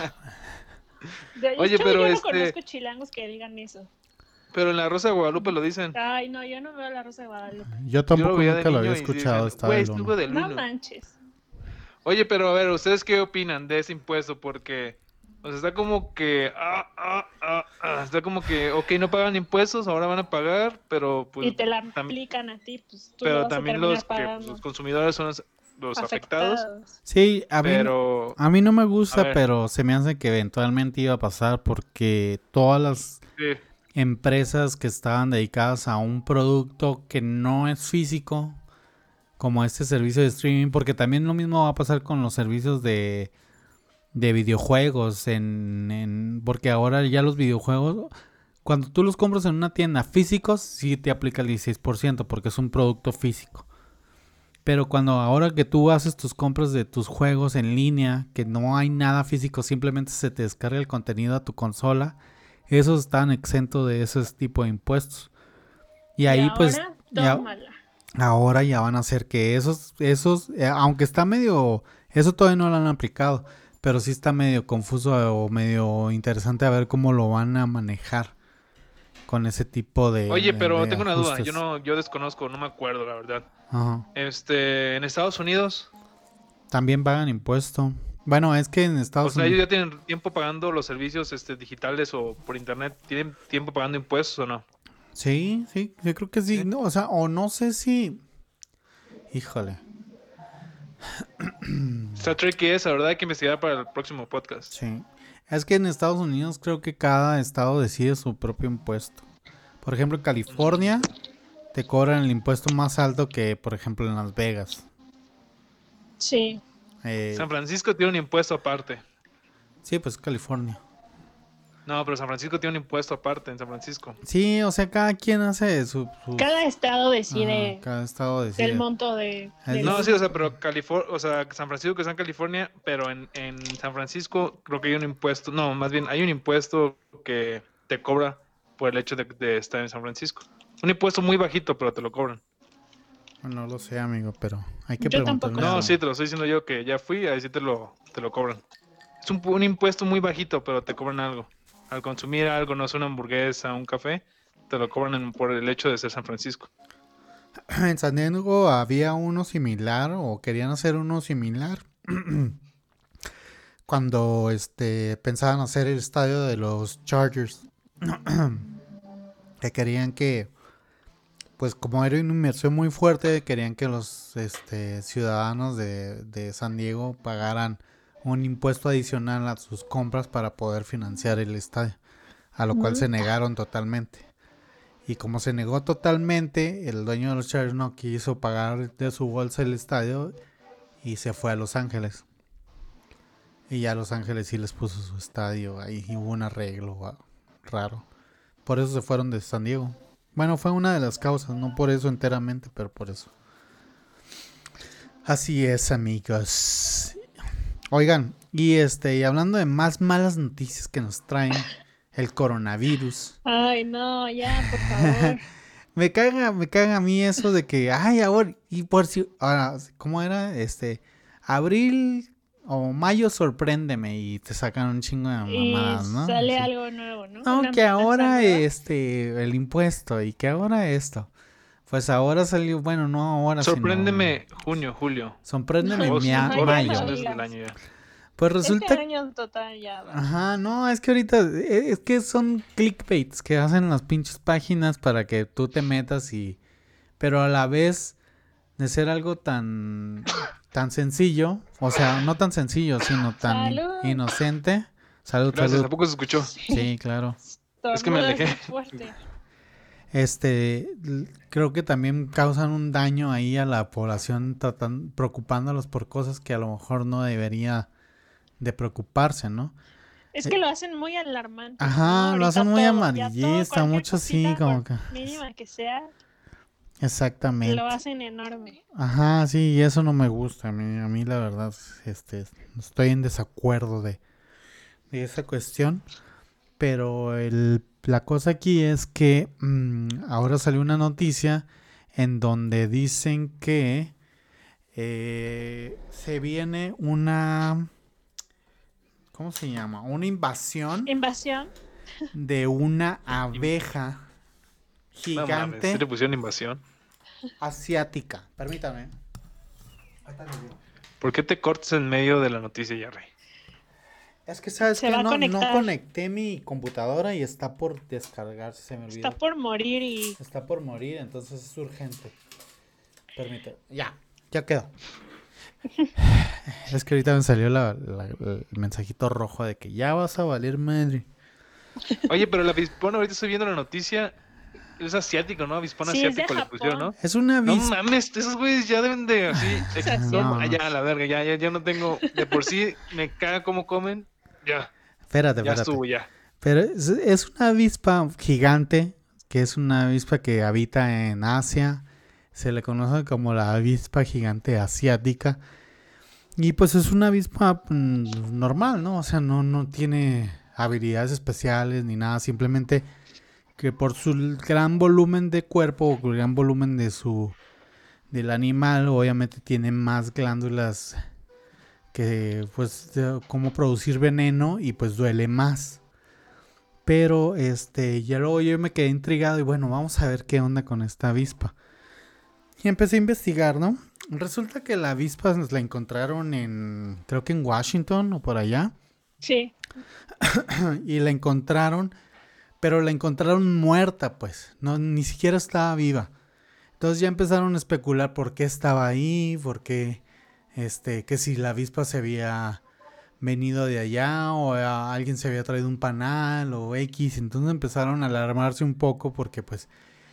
Oye, hecho, pero yo no conozco chilangos que digan eso. Pero en la Rosa de Guadalupe lo dicen. Ay, no, yo no veo la Rosa de Guadalupe. Yo Yo tampoco lo veía de nunca lo había niño y escuchado, decían, está güey, del estuvo 1. del No 1. manches. Oye, pero a ver, ¿ustedes qué opinan de ese impuesto? Porque, o sea, está como que, está como que, ok, no pagan impuestos, ahora van a pagar, pero pues, Y te la aplican a ti, pues tú lo pero vas a también terminar pagando. los consumidores son los afectados, Sí, pero, a mí no me a gusta, ver. pero se me hace que eventualmente iba a pasar porque todas las sí, empresas que estaban dedicadas a un producto que no es físico, como este servicio de streaming, porque también lo mismo va a pasar con los servicios de videojuegos, porque ahora ya los videojuegos, cuando tú los compras en una tienda físicos, sí te aplica el 16%, porque es un producto físico. Pero cuando ahora que tú haces tus compras de tus juegos en línea, que no hay nada físico, simplemente se te descarga el contenido a tu consola, esos están exentos de ese tipo de impuestos. Y ahí y pues ahora, tómala. ahora ya van a hacer que esos aunque está medio, eso todavía no lo han aplicado, pero sí está medio confuso o medio interesante a ver cómo lo van a manejar con ese tipo de oye, pero de tengo una duda, ajustes. yo desconozco, no me acuerdo, la verdad. Ajá. En Estados Unidos, También pagan impuesto. Bueno, es que en o Estados sea, ellos Unidos ya tienen tiempo pagando los servicios digitales o por internet, ¿tienen tiempo pagando impuestos o no? sí, yo creo que sí. ¿Sí? No, o sea, o no sé si, híjole, Está tricky esa, ¿verdad? Hay que investigar para el próximo podcast. sí. Es que en Estados Unidos creo que cada estado decide su propio impuesto. Por ejemplo, en California te cobran el impuesto más alto que, por ejemplo, en Las Vegas. Sí. San Francisco tiene un impuesto aparte. Sí, pues California. No, pero San Francisco tiene un impuesto aparte en San Francisco. Sí, o sea, cada quien hace sus... Cada estado decide Ajá, cada estado decide. el monto de... Es No, los- sí, o sea, pero San Francisco que está en California, pero en San Francisco creo que hay un impuesto, no, más bien hay un impuesto que te cobra por el hecho de estar en San Francisco. Un impuesto muy bajito, pero te lo cobran. No lo sé, amigo, pero hay que Yo preguntarle. tampoco. No, a- sí, te lo estoy diciendo yo que ya fui, ahí sí te lo cobran. Es un impuesto muy bajito, pero te cobran algo. Al consumir algo, no es una hamburguesa, un café, te lo cobran por el hecho de ser San Francisco. En San Diego había uno similar, o querían hacer uno similar, cuando pensaban hacer el estadio de los Chargers. Que querían que, pues como era una inversión muy fuerte, querían que los ciudadanos de San Diego pagaran un impuesto adicional a sus compras para poder financiar el estadio, a lo cual se negaron totalmente. Y como se negó totalmente, el dueño de los Chargers no quiso pagar de su bolsa el estadio y se fue a Los Ángeles. Y ya Los Ángeles sí les puso su estadio ahí y hubo un arreglo raro. Por eso se fueron de San Diego. Bueno, fue una de las causas, no por eso enteramente, pero por eso. Así es, amigos. Oigan, y hablando de más malas noticias que nos traen el coronavirus. Ay, no, ya, por favor. me caga a mí eso de que, ay, ahora, y por si, ahora, ¿cómo era? Abril o mayo sorpréndeme y te sacan un chingo de mamadas, ¿no? Sale Sí. algo nuevo, ¿no? No, Una que ahora amenaza el impuesto y que ahora esto. Pues ahora salió, bueno, no ahora, Sorpréndeme junio, julio. Sorpréndeme No, Agosto, mayo. no. meses del año ya. Pues nueva. resulta Este año en total ya va. Ajá, no, es que ahorita es que son clickbaits que hacen las pinches páginas para que tú te metas pero a la vez de ser algo tan sencillo, o sea, no tan sencillo, sino tan Salud. inocente. Salud, Gracias, salud. tampoco se escuchó. Sí, claro. Es que me Tornudas alejé. fuerte. Creo que también causan un daño ahí a la población preocupándolos por cosas que a lo mejor no debería de preocuparse, ¿no? Es que lo hacen muy alarmante. Ajá, ¿no? lo hacen Ahorita muy todo, ya amarillista, todo, mucho así, cualquier como cosita, que... por mínima que sea, Exactamente. lo hacen enorme. Ajá, sí, y eso no me gusta. A mí la verdad, estoy en desacuerdo de esa cuestión. Pero la cosa aquí es que ahora salió una noticia en donde dicen que se viene una... ¿Cómo se llama? Una invasión Invasión. de una abeja No mames, gigante ¿sí le pusieron invasión? asiática. Permítame. ¿Por qué te cortas en medio de la noticia, Jerry? Es que sabes Se que va a no conectar. conecté mi computadora y está por descargarse, se me olvidó. Está por morir y Está por morir, entonces es urgente. Permíteme. Ya quedó. Es que ahorita me salió el mensajito rojo de que ya vas a valer madre. Oye, pero el avispón, ahorita estoy viendo la noticia, es asiático, ¿no? Avispón Sí, es de asiático le pusieron, ¿no? Es una No avispa. mames, esos güeyes ya deben de así. No. Ya, la verga, ya no tengo. De por sí me caga cómo comen. Ya Espérate. estuvo, ya. Pero es una avispa gigante, que es una avispa que habita en Asia. Se le conoce como la avispa gigante asiática. Y pues es una avispa normal, ¿no? O sea, no tiene habilidades especiales ni nada. Simplemente que por su gran volumen de cuerpo o el gran volumen del animal, obviamente tiene más glándulas que pues como producir veneno y pues duele más. Pero ya luego yo me quedé intrigado y bueno, vamos a ver qué onda con esta avispa. Y empecé a investigar, ¿no? Resulta que la avispa la encontraron creo que en Washington o por allá. sí. Y la encontraron, pero la encontraron muerta, pues. No, ni siquiera estaba viva. Entonces ya empezaron a especular por qué estaba ahí, por qué, que si la avispa se había venido de allá o alguien se había traído un panal o X. Entonces empezaron a alarmarse un poco porque pues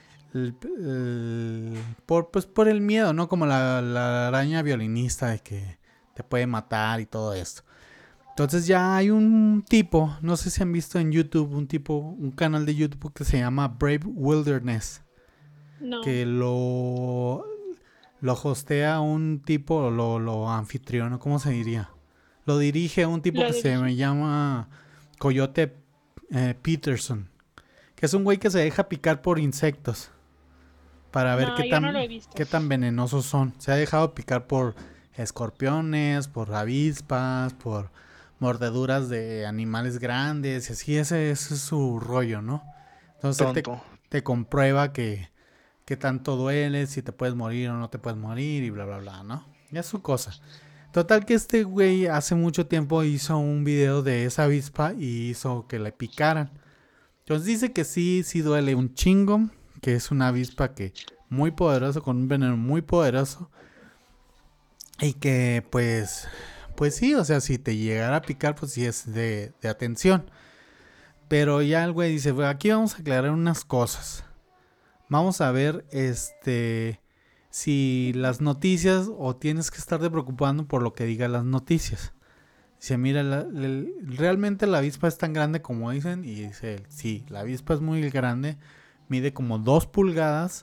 por el miedo, ¿no? Como la araña violinista de que te puede matar y todo esto. Entonces ya hay un tipo, no sé si han visto en YouTube, un canal de YouTube que se llama Brave Wilderness. No. Que lo hostea un tipo, lo anfitriona, ¿cómo se diría? Lo dirige un tipo Lo que dirige. se llama Coyote Peterson, que es un güey que se deja picar por insectos para ver No, yo no lo he visto. qué tan venenosos son. Se ha dejado picar por escorpiones, por avispas, por mordeduras de animales grandes y así, ese es su rollo, ¿no? Entonces Tonto. te comprueba que tanto duele, si te puedes morir o no te puedes morir y bla, bla, bla, ¿no? Ya es su cosa. Total que este güey hace mucho tiempo hizo un video de esa avispa y hizo que le picaran. Entonces dice que sí duele un chingo, que es una avispa que muy poderoso, con un veneno muy poderoso y que pues pues sí, o sea, si te llegara a picar, pues sí es de atención. Pero ya el güey dice, "Bueno, aquí vamos a aclarar unas cosas. Vamos a ver, si las noticias o tienes que estarte preocupando por lo que digan las noticias. Dice, mira, realmente la avispa es tan grande como dicen. Y dice, sí, la avispa es muy grande. Mide como 2 pulgadas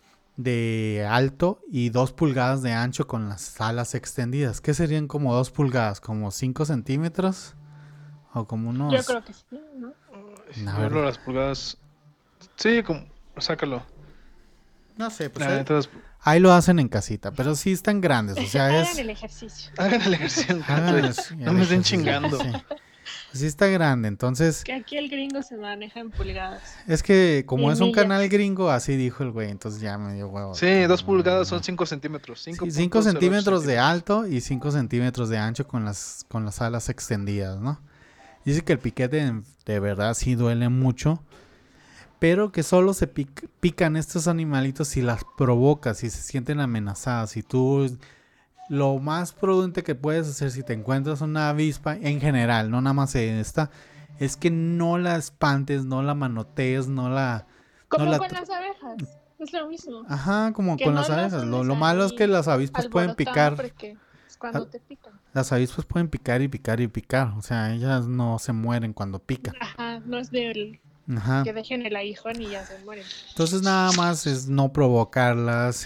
de alto y 2 pulgadas de ancho con las alas extendidas. ¿Qué serían como 2 pulgadas? ¿Como 5 centímetros? O como unos... Yo creo que sí, ¿no? A ver. Las pulgadas. Sí, como. Sácalo. No sé, pues La neta, ahí lo hacen en casita, pero sí están grandes, o sea, Hagan el ejercicio. hagan el ejercicio. hagan el No me estén ejercicio, chingando. Sí. Sí está grande, entonces Que aquí el gringo se maneja en pulgadas. es que como Y es un millas. canal gringo, así dijo el güey, entonces ya me dio huevo. Sí, 2 pulgadas son 5 centímetros. 5 centímetros de alto y 5 centímetros de ancho con las alas extendidas, ¿no? Dice que el piquete de verdad sí duele mucho, pero que solo se pican estos animalitos si las provocas, si se sienten amenazadas. Si tú, lo más prudente que puedes hacer si te encuentras una avispa, en general, no nada más esta, es que no la espantes, no la manotees, no la... Como no la con las abejas. Es lo mismo. Ajá, como Que con no las las abejas. Lo andes malo es ahí que las avispas pueden alborotando picar. Porque es cuando te pican. Las avispas pueden picar y picar y picar. O sea, ellas no se mueren cuando pican. Ajá, no es del Ajá. que dejen el aguijón y ya se mueren. Entonces nada más es no provocarlas,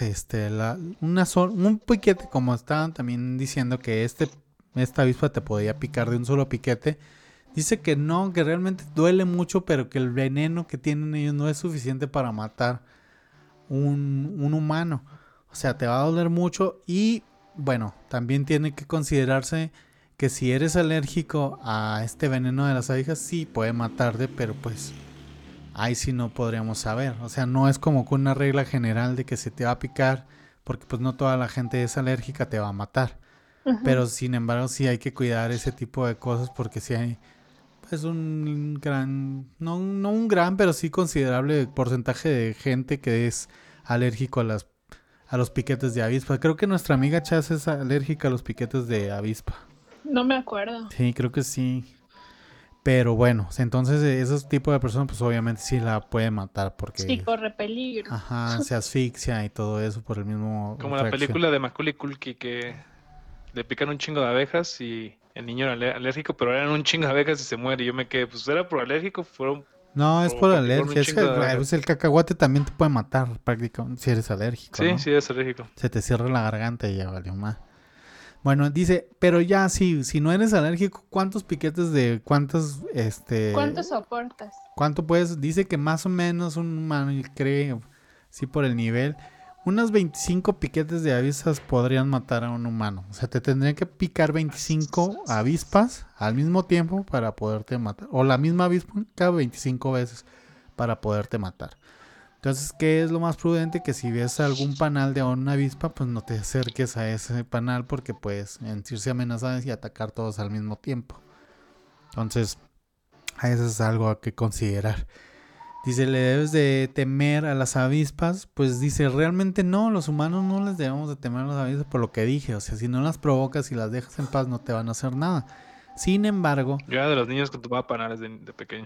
un piquete, como estaban también diciendo que esta avispa te podía picar de un solo piquete. Dice que no, que realmente duele mucho, pero que el veneno que tienen ellos no es suficiente para matar un humano. O sea, te va a doler mucho y bueno, también tiene que considerarse que si eres alérgico a este veneno de las abejas, sí puede matarte, pero pues ahí sí no podríamos saber. O sea, no es como que una regla general de que se te va a picar, porque pues no toda la gente es alérgica, te va a matar. Ujú. Pero sin embargo sí hay que cuidar ese tipo de cosas porque sí hay pues un gran, no un gran, pero sí considerable porcentaje de gente que es alérgico a los piquetes de avispa. Creo que nuestra amiga Chas es alérgica a los piquetes de avispa. No me acuerdo. Sí, creo que sí. Pero bueno, entonces esos tipos de personas pues obviamente sí la puede matar porque... Sí, corre peligro. Ajá, se asfixia y todo eso por el mismo... Como la película de Macaulay Culkin que le pican un chingo de abejas y el niño era alérgico, pero eran un chingo de abejas y se muere. Y yo me quedé, pues era por alérgico, fueron... No, es por picaron un alergia. Es chingo de abejas. pues el cacahuate también te puede matar prácticamente si eres alérgico, Sí, ¿no? sí, es alérgico. Se te cierra la garganta y ya valió más. Bueno, dice, pero ya si no eres alérgico, ¿cuántos piquetes de ¿Cuánto soportas? cuánto puedes? Dice que más o menos un humano, y cree, sí por el nivel, unos 25 piquetes de avispas podrían matar a un humano. O sea, te tendrían que picar 25 avispas al mismo tiempo para poderte matar. O la misma avispa cada 25 veces para poderte matar. Entonces, ¿qué es lo más prudente? Que si ves algún panal de una avispa, pues no te acerques a ese panal porque puedes sentirse amenazadas y atacar todos al mismo tiempo. Entonces, eso es algo a que considerar. Dice, ¿le debes de temer a las avispas? Pues dice, realmente no, los humanos no les debemos de temer a las avispas por lo que dije. O sea, si no las provocas y las dejas en paz, no te van a hacer nada. Sin embargo, Yo era de los niños que tomaba panales de pequeño.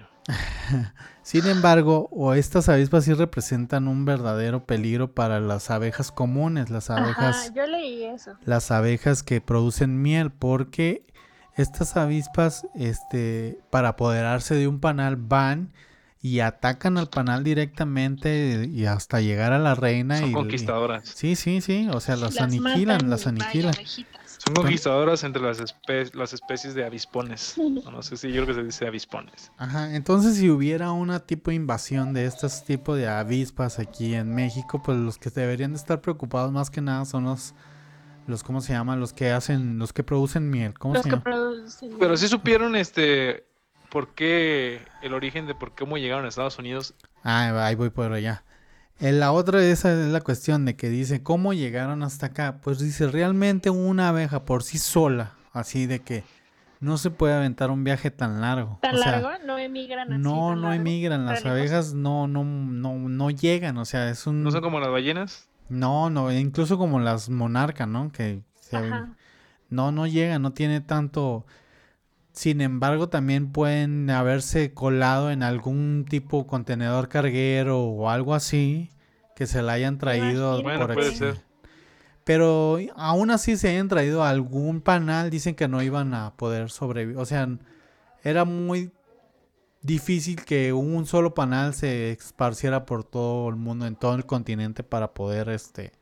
o estas avispas sí representan un verdadero peligro para las abejas comunes, las abejas, Ajá, yo leí eso. las abejas que producen miel, porque estas avispas, para apoderarse de un panal van y atacan al panal directamente y hasta llegar a la reina. Son y conquistadoras. Sí, o sea, las Las aniquilan, matan las y vaya, aniquilan. abejitas. Son conquistadoras entre las especies de avispones. No sé si yo creo que se dice avispones. Ajá, entonces si hubiera una tipo de invasión de estos tipos de avispas aquí en México, pues los que deberían de estar preocupados más que nada son los ¿cómo se llama? Los que producen miel. ¿Cómo Los se que llama? producen. Pero sí supieron por qué el origen de por cómo llegaron a Estados Unidos. Ah, ahí voy por allá. La otra esa es la cuestión de que dice, ¿cómo llegaron hasta acá? Pues dice, realmente una abeja por sí sola, así de que no se puede aventar un viaje tan largo. ¿Tan O sea, largo? No emigran así. no, tan no largo. emigran, las Para lejos. abejas no llegan, o sea, es un... ¿No son como las ballenas? No, incluso como las monarcas, ¿no? Que Ajá. no llega, no tiene tanto. Sin embargo, también pueden haberse colado en algún tipo de contenedor carguero o algo así que se la hayan traído Imagínate. Bueno, puede ser. Pero aún así se hayan traído algún panal, dicen que no iban a poder sobrevivir. O sea, era muy difícil que un solo panal se esparciera por todo el mundo, en todo el continente para poder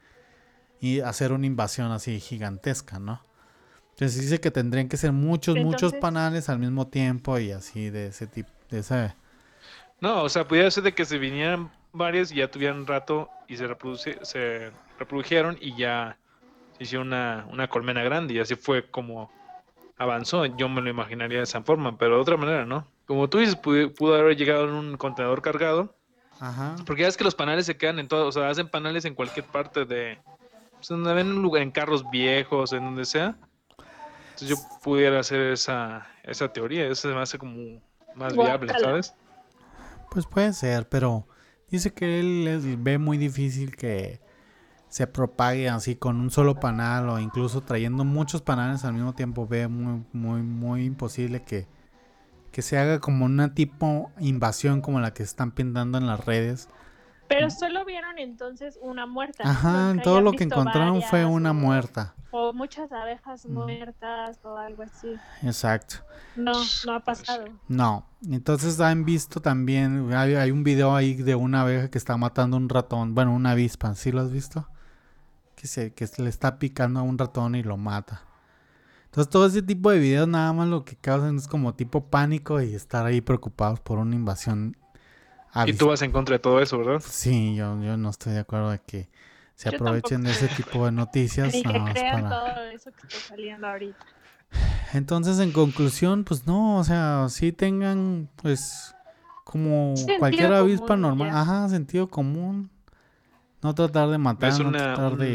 y hacer una invasión así gigantesca, ¿no? Entonces dice que tendrían que ser muchos Entonces- panales al mismo tiempo y así de ese tipo, de ese. No, o sea, pudiera ser de que se vinieran varios y ya tuvieran un rato y se reprodujeron y ya se hicieron una colmena grande y así fue como avanzó. Yo me lo imaginaría de esa forma, pero de otra manera, ¿no? Como tú dices, pudo haber llegado en un contenedor cargado, Ajá. porque ya es que los panales se quedan en todo, o sea, hacen panales en cualquier parte de, pues, donde ven un lugar, en carros viejos, en donde sea. Entonces yo pudiera hacer esa teoría, eso se me hace como más viable, Guácala. ¿sabes? Pues puede ser, pero dice que él ve muy difícil que se propague así con un solo panal o incluso trayendo muchos panales al mismo tiempo. Ve muy imposible que se haga como una tipo invasión como la que están pintando en las redes. Pero solo vieron entonces una muerta. ¿no? Ajá, Nunca todo hayan lo que visto encontraron fue varias una muerta. O muchas abejas muertas o algo así. Exacto. No ha pasado. No, entonces han visto también, hay un video ahí de una abeja que está matando un ratón, bueno, una avispa, ¿sí lo has visto? Que se le está picando a un ratón y lo mata. Entonces todo ese tipo de videos nada más lo que causan es como tipo pánico y estar ahí preocupados por una invasión Y tú vas en contra de todo eso, ¿verdad? Sí, yo no estoy de acuerdo de que se Yo aprovechen de ese tipo de noticias. Ni que nada más crean para... todo eso que está saliendo ahorita. Entonces, en conclusión, pues no, o sea, sí tengan, pues, como Sentido cualquier avispa común, normal, ya. ajá, sentido común. No tratar de matar, Ves no una- tratar un-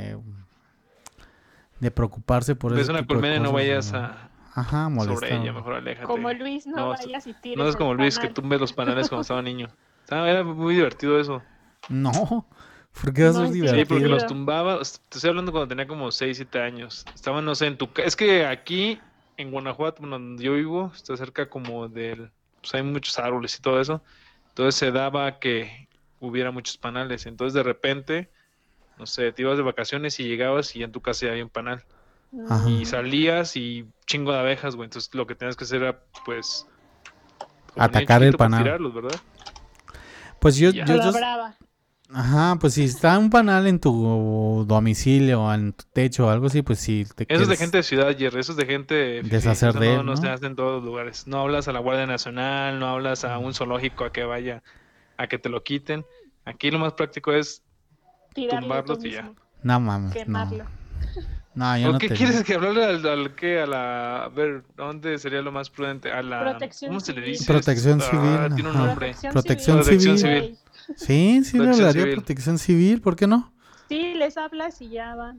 de preocuparse por Ves ese una tipo de colmena y no cosas, vayas ¿no? a Ajá, molestar. sobre ella, mejor aléjate. Como Luis, no No, vayas y tires no es como el Luis que panal. tumbes los panales cuando estaba niño. Era muy divertido eso. No, ¿por qué va a No ser es Sí, divertido? porque divertido. los tumbaba. Te estoy hablando cuando tenía como 6, 7 años. Estaban, no sé, en tu casa. Es que aquí en Guanajuato, bueno, donde yo vivo, está cerca como del. Pues hay muchos árboles y todo eso. Entonces se daba que hubiera muchos panales. Entonces de repente, no sé, te ibas de vacaciones y llegabas y en tu casa ya había un panal. Ajá. Y salías y chingo de abejas, güey. Entonces lo que tenías que hacer era, pues. como Atacar niño el chiquito, pues, panal. tirarlos, ¿verdad? Pues yo, Y ya. A la brava. ajá, pues si está un panal en tu domicilio o en tu techo o algo así, pues sí te Eso es de quieres gente de ciudad, Jerry. Eso es de gente fifí. deshacer Eso de no, él, no ¿no? se hace en todos los lugares. No hablas a la Guardia Nacional, no hablas a un zoológico a que vaya a que te lo quiten. Aquí lo más práctico es Tirarlo tú tumbarlos y ya. mismo. No mames, no. Quemarlo. No, yo ¿O no qué te... quieres que hablarle al qué? A la... A ver, ¿dónde sería lo más prudente? A la... Protección ¿Cómo se le civil. dice? Protección civil, Tiene un ajá. nombre. Protección civil. güey. Sí, sí le Protección hablaría civil. protección civil, ¿por qué no? Sí, les hablas y ya van.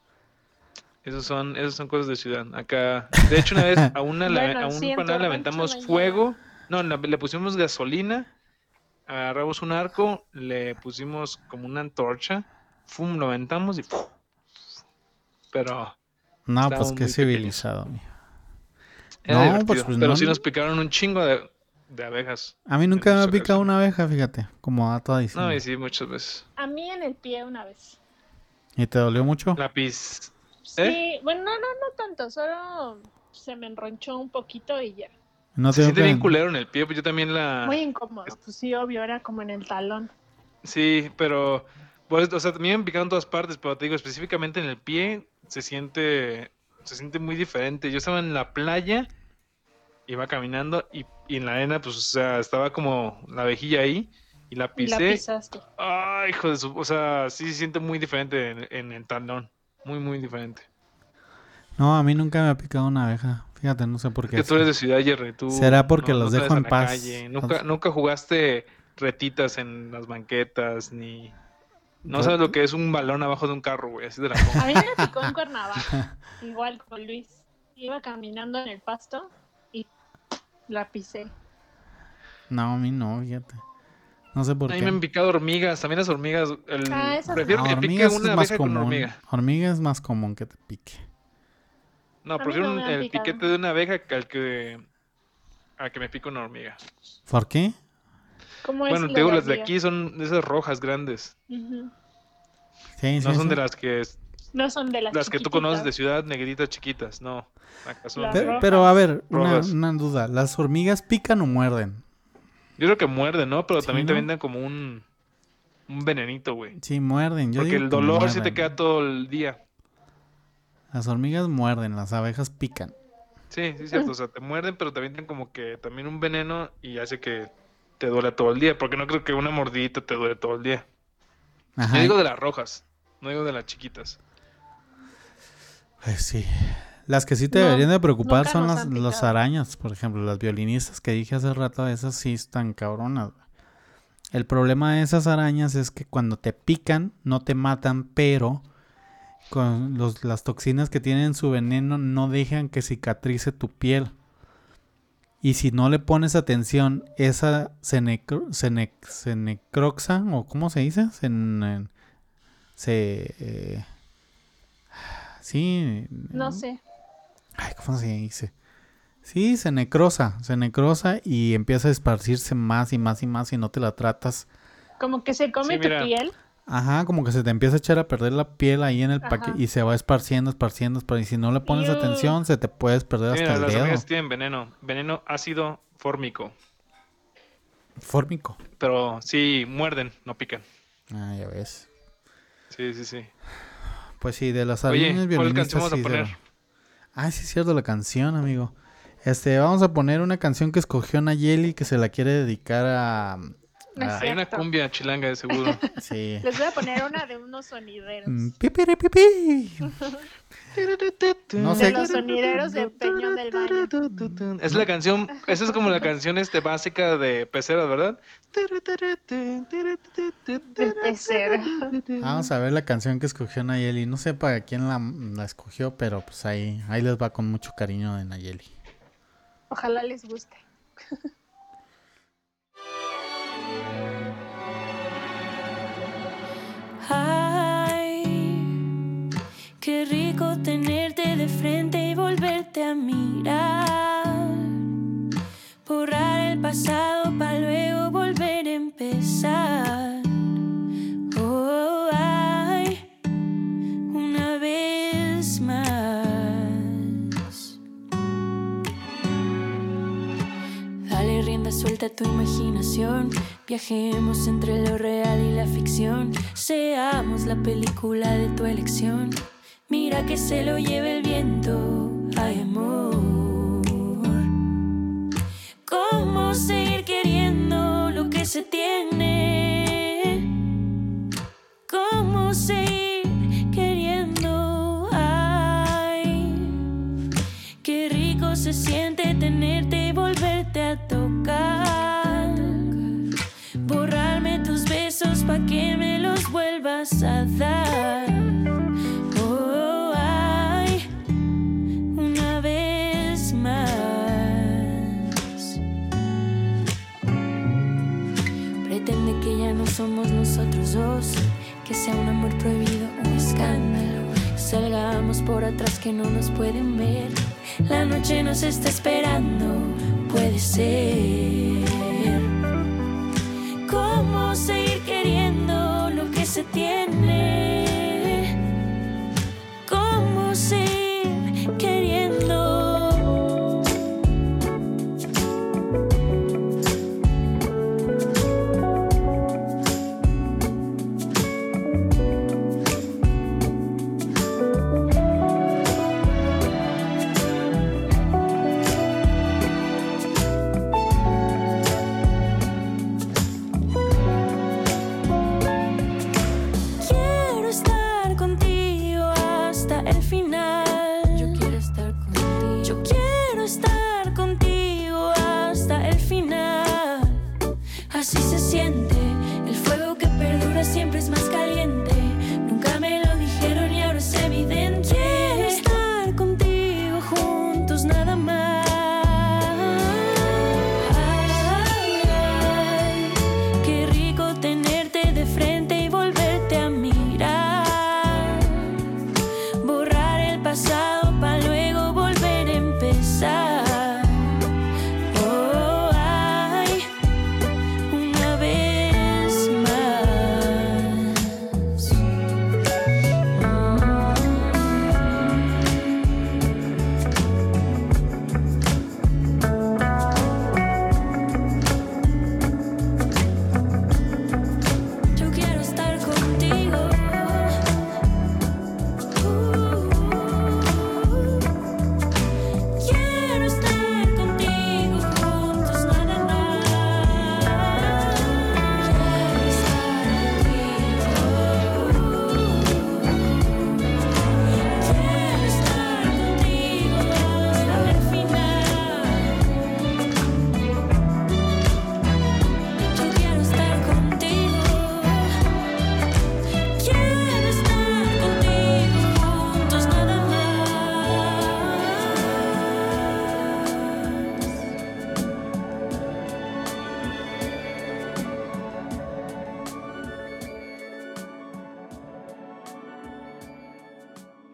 Esos son cosas de ciudad. Acá, de hecho, una vez a Bueno, a sí, un en tu panal le rancho aventamos no fuego. No, le pusimos gasolina, agarramos un arco, le pusimos como una antorcha, ¡fum! Lo aventamos y ¡fum! Pero No, estábamos pues qué muy civilizado. mijo. era No, divertido. pues Pero no, sí nos picaron un chingo de abejas. a mí nunca en me ha muchas picado ocasiones. una abeja, fíjate, como dato No, adicional. y sí, muchas veces. A mí en el pie una vez. ¿Y te dolió mucho? Lápiz. Sí, bueno, no tanto, solo se me enronchó un poquito y ya. No Se tengo siente que... bien culero en el pie, pues yo también Muy incómodo, pues sí, obvio, era como en el talón. Sí, pero, pues, o sea, también me picaron en todas partes, pero te digo, específicamente en el pie se siente muy diferente. Yo estaba en la playa, iba caminando y en la arena, pues, o sea, estaba como la vejilla ahí y la Y la pisé. pisaste. Ay, hijo de su, o sea, sí se siente muy diferente en el talón, muy, muy diferente. No, a mí nunca me ha picado una abeja. Fíjate, no sé por Es qué. que tú eres de ciudad, Jerry, tú ¿Será porque no los sales dejo a en la paz? calle, nunca jugaste retitas en las banquetas, ni... No sabes lo que es un balón abajo de un carro, güey, así de la pongo. A mí me picó en Cuernavaca, igual con Luis. Iba caminando en el pasto y la pisé. No, a mí no, fíjate. No sé por A mí qué. me han picado hormigas, también las hormigas. Ah, esas Prefiero No, que pique hormigas una es más abeja que una común. hormiga. Hormigas es más común que te pique. No, A mí prefiero no me han el picado. piquete de una abeja que a que me pique una hormiga. ¿Por qué? ¿Cómo es Bueno, lo te digo, de las de hormiga? aquí son de esas rojas grandes. Ujú. Sí, No sí, son sí. de las que No son de las tú conoces de chiquititas. ciudad, negritas chiquitas. No, acá son Las de Pero a rojas. ver, rojas. una duda. ¿Las hormigas pican o muerden? Yo creo que muerden, ¿no? Pero Sí, también te ¿no? venden como un venenito, güey. Sí, muerden. Yo Porque digo el que dolor sí te muerden. queda todo el día. Las hormigas muerden, las abejas pican. Sí, sí, es cierto. O sea, te muerden, pero te avientan como que también un veneno y hace que te duele todo el día. Porque no creo que una mordidita te duele todo el día. Ajá. Yo digo de las rojas, no digo de las chiquitas. Pues sí. Las que sí te No, deberían de preocupar nunca son nos las han los picado. arañas, por ejemplo, las violinistas que dije hace rato, esas sí están cabronas. Güey. El problema de esas arañas es que cuando te pican no te matan, pero con las toxinas que tienen su veneno no dejan que cicatrice tu piel. Y si no le pones atención, esa se necroxa, o ¿cómo se dice? Sí. No sé. Ay, ¿cómo se dice? Sí, se necrosa y empieza a esparcirse más y más y más si no te la tratas. Como que se come Sí, tu mira. piel. Ajá, como que se te empieza a echar a perder la piel ahí en el paquete Ajá. y se va esparciendo. Y si no le pones Iu. atención, se te puedes perder Sí, hasta mira, el las dedo. hormigas tienen veneno ácido fórmico. Fórmico. Pero sí, muerden, no pican. Ah, ya ves. Sí, sí, sí. Pues sí, de las Oye, arañas ¿cuál canción violinistas vamos a sí. poner? Ah, sí es cierto, la canción, amigo. Vamos a poner una canción que escogió Nayeli que se la quiere dedicar a... No es Hay una cierto. cumbia chilanga de seguro. Sí. Les voy a poner una de unos sonideros. Pipiripipi. No De sé. los sonideros de Peñón del Baño. Es la canción, esa es como la canción básica de Peceras, ¿verdad? Del pecero. Vamos a ver la canción que escogió Nayeli. No sé para quién la escogió, pero pues ahí les va con mucho cariño de Nayeli. Ojalá les guste. Ay, qué rico tenerte de frente y volverte a mirar. Borrar el pasado para luego volver a empezar. Oh, ay, una vez más. Dale rienda suelta a tu imaginación. Viajemos entre lo real y la ficción. Seamos la película de tu elección. Mira que se lo lleve el viento. Ay, amor. ¿Cómo seguir queriendo lo que se tiene? ¿Cómo seguir queriendo? Ay, qué rico se siente tenerte y volverte a tocar. Borrarme tus besos pa' que me los vuelvas a dar. Oh, ay, una vez más. Pretende que ya no somos nosotros dos, que sea un amor prohibido, un escándalo. Salgamos por atrás que no nos pueden ver. La noche nos está esperando, puede ser. ¿Cómo seguir queriendo lo que se tiene? ¿Cómo seguir queriendo? Quiero estar contigo hasta el final. Yo quiero estar contigo. Yo quiero estar contigo hasta el final. Así se siente. El fuego que perdura siempre es más caliente. Nunca me lo dijeron y ahora es evidente. Quiero estar contigo juntos nada más. Ay, qué rico tenerte de frente y volverte a mirar. Borrar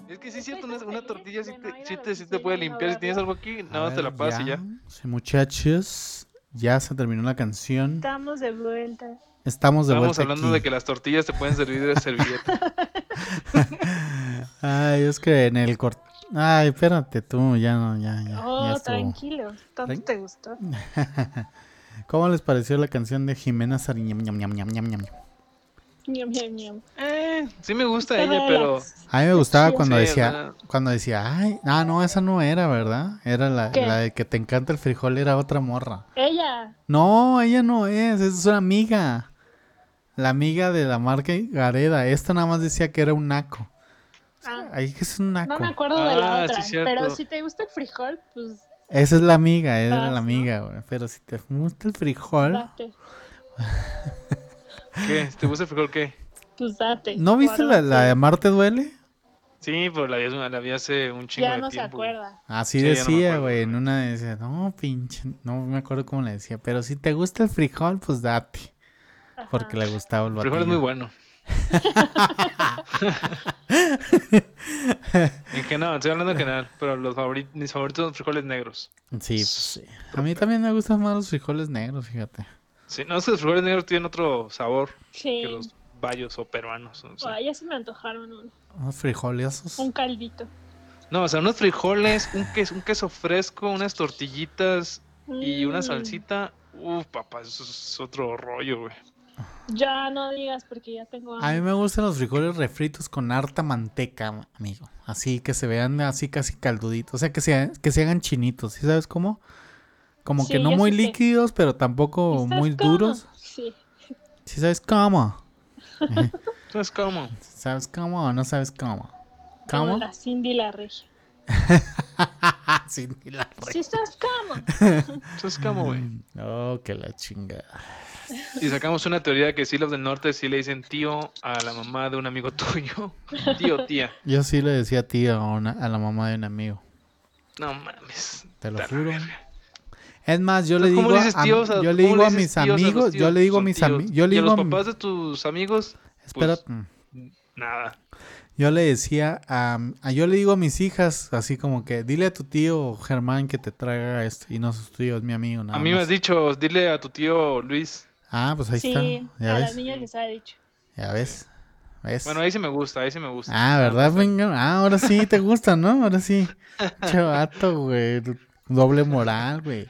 Es que sí es cierto, Pues, una felices tortilla sí de no te, ir a sí la te, sí te oficina puede y no limpiar. Si tienes verlo. algo aquí, A nada más te ver, la pasas y ya. Sí, muchachos, ya se terminó la canción. Estamos de vuelta. Estamos de Estábamos vuelta hablando aquí. de que las tortillas te pueden servir de servilleta. Ay, es que en el corte. Ay, espérate tú, ya Oh, estuvo. tranquilo. ¿Tanto Tran- te gustó? ¿Cómo les pareció la canción de Jimena Sariñam, ñam, ñam, ñam, ñam, ñam? Ñam, ñam, ñam. Sí me gusta Está ella, pero relax. A mí me Está gustaba chido. cuando sí, o decía, sea, ay, no, esa no era, ¿verdad? Era la ¿Qué? de que te encanta el frijol, era otra morra. Ella. No, ella no es una amiga. La amiga de la marca Gareda. Esta nada más decía que era un naco. Ah, Ahí que es un no me naco. acuerdo de la sí, otra. cierto. Pero si te gusta el frijol, pues Esa es la amiga, era vas, la ¿no? amiga, güey. Pero si te gusta el frijol. Date. ¿qué? ¿Te gusta el frijol qué? Pues date. ¿No o viste algo la de así. Marte Duele? Sí, pues la vi hace un chingo Ya de no se tiempo. güey. acuerda. Así Sí, ya no me decía, acuerdo, güey. En güey. una decía, no, pinche. No me acuerdo cómo le decía. Pero si te gusta el frijol, pues date. Porque Ajá. le gustaba el El frijol es muy batillo. bueno. En general, estoy hablando en general, pero mis favoritos son los frijoles negros. Sí, pues sí. A mí también me gustan más los frijoles negros, fíjate. Sí, no, es que los frijoles negros tienen otro sabor que Sí. los bayos o peruanos. No sé. Ay, ya se me antojaron Unos frijolesos. un caldito. No, o sea, unos frijoles, un queso fresco, unas tortillitas y una Mm, salsita. Uf, papá, eso es otro rollo, güey. Ya no digas porque ya tengo A mí hambre. me gustan los frijoles refritos con harta manteca, amigo. Así que se vean así casi calduditos. O sea, que se hagan chinitos. ¿Sí sabes cómo? Como que Sí, no ya muy sí sé. líquidos, pero tampoco ¿Estás muy cómo? duros. Sí. ¿Sí sabes cómo? Entonces, ¿cómo? ¿Sabes cómo o no sabes cómo? Como ¿Cómo? la Cindy la regia. Sí, ni la re- Sí, estás como. Entonces, ¿cómo, güey? Oh, que la chingada. Y sacamos una teoría que sí los del norte sí le dicen tío a la mamá de un amigo tuyo. Tío, tía. Yo sí le decía tío a la mamá de un amigo. No mames. Te lo Está la juro. verga. Es más, yo le Entonces, digo ¿cómo le dices tíos yo le cómo digo a dices mis tíos los amigos, yo tíos? le digo a Son mis tíos. amigos, yo le ¿Y a digo los papás de tus amigos? espera, Pues, nada. yo le decía yo le digo a mis hijas así como que dile a tu tío Germán que te traiga esto y no sus tíos, es mi amigo nada A mí me más. has dicho, dile a tu tío Luis. Ah, pues ahí Sí, está. Ya a las ves. niñas les ha dicho. Ya ves. ¿Ves? Bueno, ahí sí me gusta, ahí sí me gusta. Ah, ¿verdad? Venga. Ah, ahora sí te gusta, ¿no? Ahora sí. Chavato, güey. Doble moral, güey.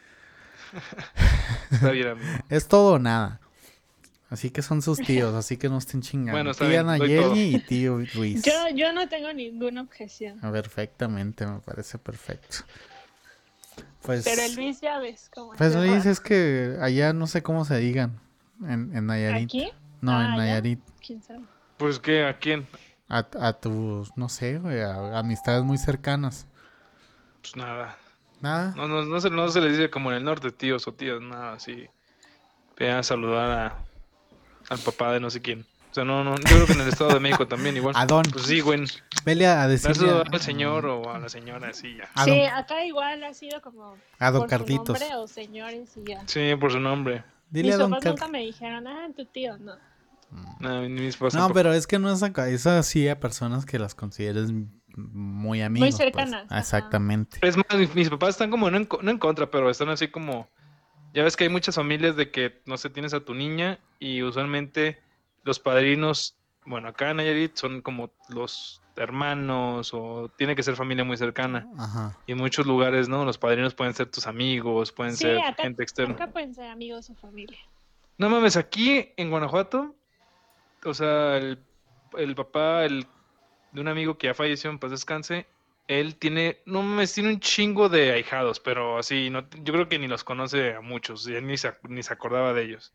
Está bien, amigo. Es todo o nada. Así que son sus tíos, así que no estén chingando. Bueno, está Tía bien, doy todo. Nayeli y tío Luis. Yo no tengo ninguna objeción. Perfectamente, me parece perfecto. Pues, Pero el Luis ya ves cómo pues es de Luis, raro. es que allá no sé cómo se digan. En Nayarit. ¿Aquí? No, Ah, en ¿ya? Nayarit. ¿Quién sabe? Pues, ¿qué? ¿A quién? A tus, no sé, güey, a amistades muy cercanas. Pues nada. Nada. No se les dice como en el norte, tíos o tías, nada así. Ve a saludar al papá de no sé quién. O sea, yo creo que en el Estado de México también igual. A Don. Pues sí, güey. Vele a Dar decirle saludar al señor o a la señora, sí, ya. a Sí, don, acá igual ha sido como a don por Carlitos. su nombre o señores y ya. Sí, por su nombre. Dile Mis a don papás nunca Carlitos. me dijeron, tu tío, no. No, ni mis papás No, tampoco. pero es que no es acá, es así a personas que las consideres muy amigos. pues. cercanas, ajá. Exactamente. Es más, mis papás están como no en contra, pero están así como... Ya ves que hay muchas familias de que, no sé, tienes a tu niña y usualmente los padrinos, bueno, acá en Nayarit son como los hermanos o tiene que ser familia muy cercana. Ajá. Y en muchos lugares, ¿no? Los padrinos pueden ser tus amigos, pueden Sí, ser acá, gente externa. acá pueden ser amigos o familia. No mames, aquí en Guanajuato, o sea, el papá de un amigo que ya falleció, en paz descanse, él tiene, no mames, tiene un chingo de ahijados, pero así, no, yo creo que ni los conoce a muchos, y él ni se acordaba de ellos.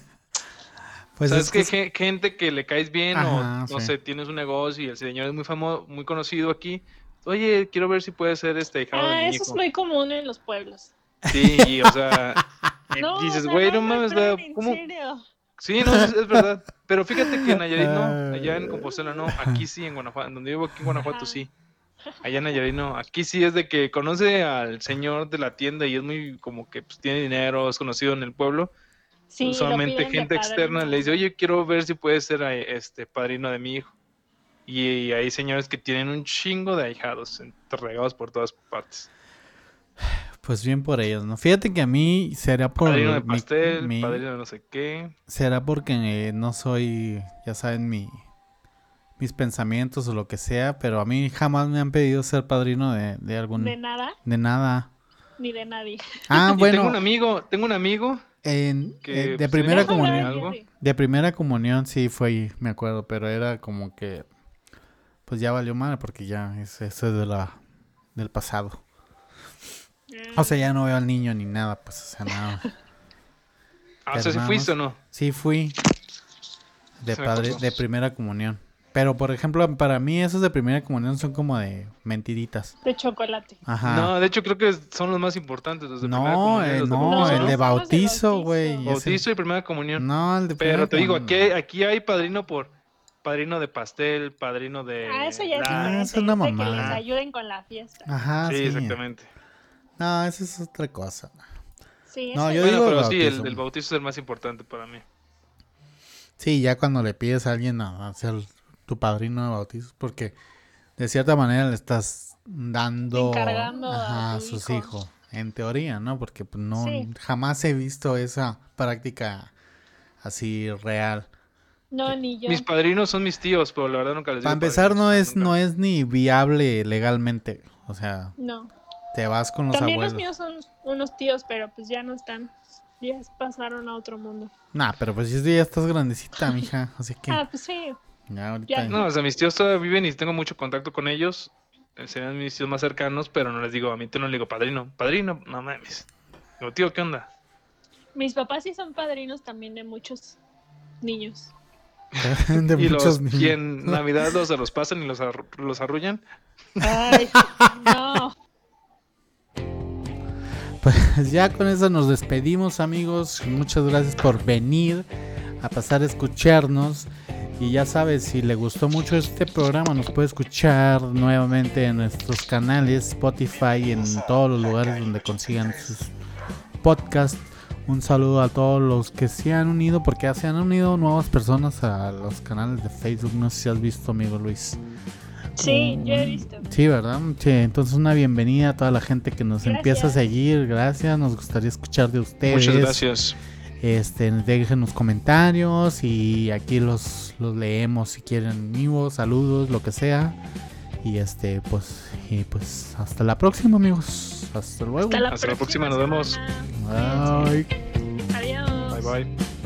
Pues ¿Sabes es que que gente que le caes bien Ajá, o no sí. sé, tienes un negocio y el señor es muy famoso, muy conocido aquí? Oye, quiero ver si puede ser este ahijado de mi Eso es hijo. muy común en los pueblos. Sí, y, o sea, y No, dices, o sea, güey, no no me mames, prueben, vea, en ¿cómo? serio. Sí, no, es verdad. Pero fíjate que en Nayarit no, allá en Compostela no, aquí sí, en Guanajuato, donde vivo aquí en Guanajuato Ajá. sí. Allá en Nayarit no, aquí sí es de que conoce al señor de la tienda y es muy como que pues, tiene dinero, es conocido en el pueblo. Sí, lo Usualmente piden de gente externa padrino. le dice, oye, quiero ver si puede ser este padrino de mi hijo. Y hay señores que tienen un chingo de ahijados regados por todas partes. Pues bien por ellos, ¿no? Fíjate que a mí será por Padrino de pastel, padrino de no sé qué. será porque no soy, ya saben, mis pensamientos o lo que sea, pero a mí jamás me han pedido ser padrino de algún... De nada, De nada. ni de nadie. Ah, Y bueno, tengo un amigo que de pues, primera se comunión. llama algo. De primera comunión sí fue, me acuerdo, pero era como que pues ya valió mal porque ya eso es del pasado. O sea, ya no veo al niño ni nada, pues, o sea, nada. O sea, ¿sí fuiste o no? Sí fui de Se me pasó. de primera comunión. Pero por ejemplo, para mí esos de primera comunión son como de mentiritas. De chocolate. Ajá. No, de hecho creo que son los más importantes, los de primera No, comunión, los de no, bautizo, el de ¿no? bautizo, Bautizo. güey. ese- Bautizo y primera comunión. No, el de Pero primera te digo, comunión. aquí hay padrino de pastel, padrino de... Eso ya es bla. diferente. es una es de que mamada. les ayuden con la fiesta. Ajá, Sí, sí. exactamente. No, eso es otra cosa. Sí, No, eso yo ya- Bueno, digo pero el sí, bautizo. el bautizo es el más importante para mí. Sí, ya cuando le pides a alguien a ser tu padrino de bautizo, porque de cierta manera le estás dando Encargando ajá, a tu sus hijo. hijos, en teoría, ¿no? Porque pues, no Sí. jamás he visto esa práctica así real. No, ni yo. Mis padrinos son mis tíos, pero la verdad nunca les digo Para empezar, padrinos, no nunca. es ni viable legalmente. O sea, No. te vas con los También abuelos. los míos son unos tíos, pero pues ya no están. Ya pasaron a otro mundo. Nah, pero pues ya estás grandecita, mija. Así que Ah, pues sí. ya ahorita. ya. No, o sea, mis tíos todavía viven y tengo mucho contacto con ellos. Serían mis tíos más cercanos, pero no les digo, a mi tío no le digo padrino. Padrino, no mames. Digo, tío, ¿qué onda? Mis papás sí son padrinos también de muchos niños. de Y, muchos y niños. en Navidad se los pasan y los arrullan. Ay, no. Pues ya con eso nos despedimos, amigos. Muchas gracias por venir a pasar a escucharnos. Y ya sabes, si le gustó mucho este programa, nos puede escuchar nuevamente en nuestros canales, Spotify y en todos los lugares donde consigan sus podcasts. Un saludo a todos los que se han unido, porque ya se han unido nuevas personas a los canales de Facebook. No sé si has visto, amigo Luis. Sí, yo he visto. Sí, ¿verdad? Sí, entonces una bienvenida a toda la gente que nos Gracias. empieza a seguir. Gracias, nos gustaría escuchar de ustedes. Muchas gracias. Dejen los comentarios y aquí los leemos si quieren vivos, saludos, lo que sea. Y pues hasta la próxima, amigos. Hasta luego. Hasta la Hasta la próxima, nos vemos. semana. Bye. Adiós. Bye bye.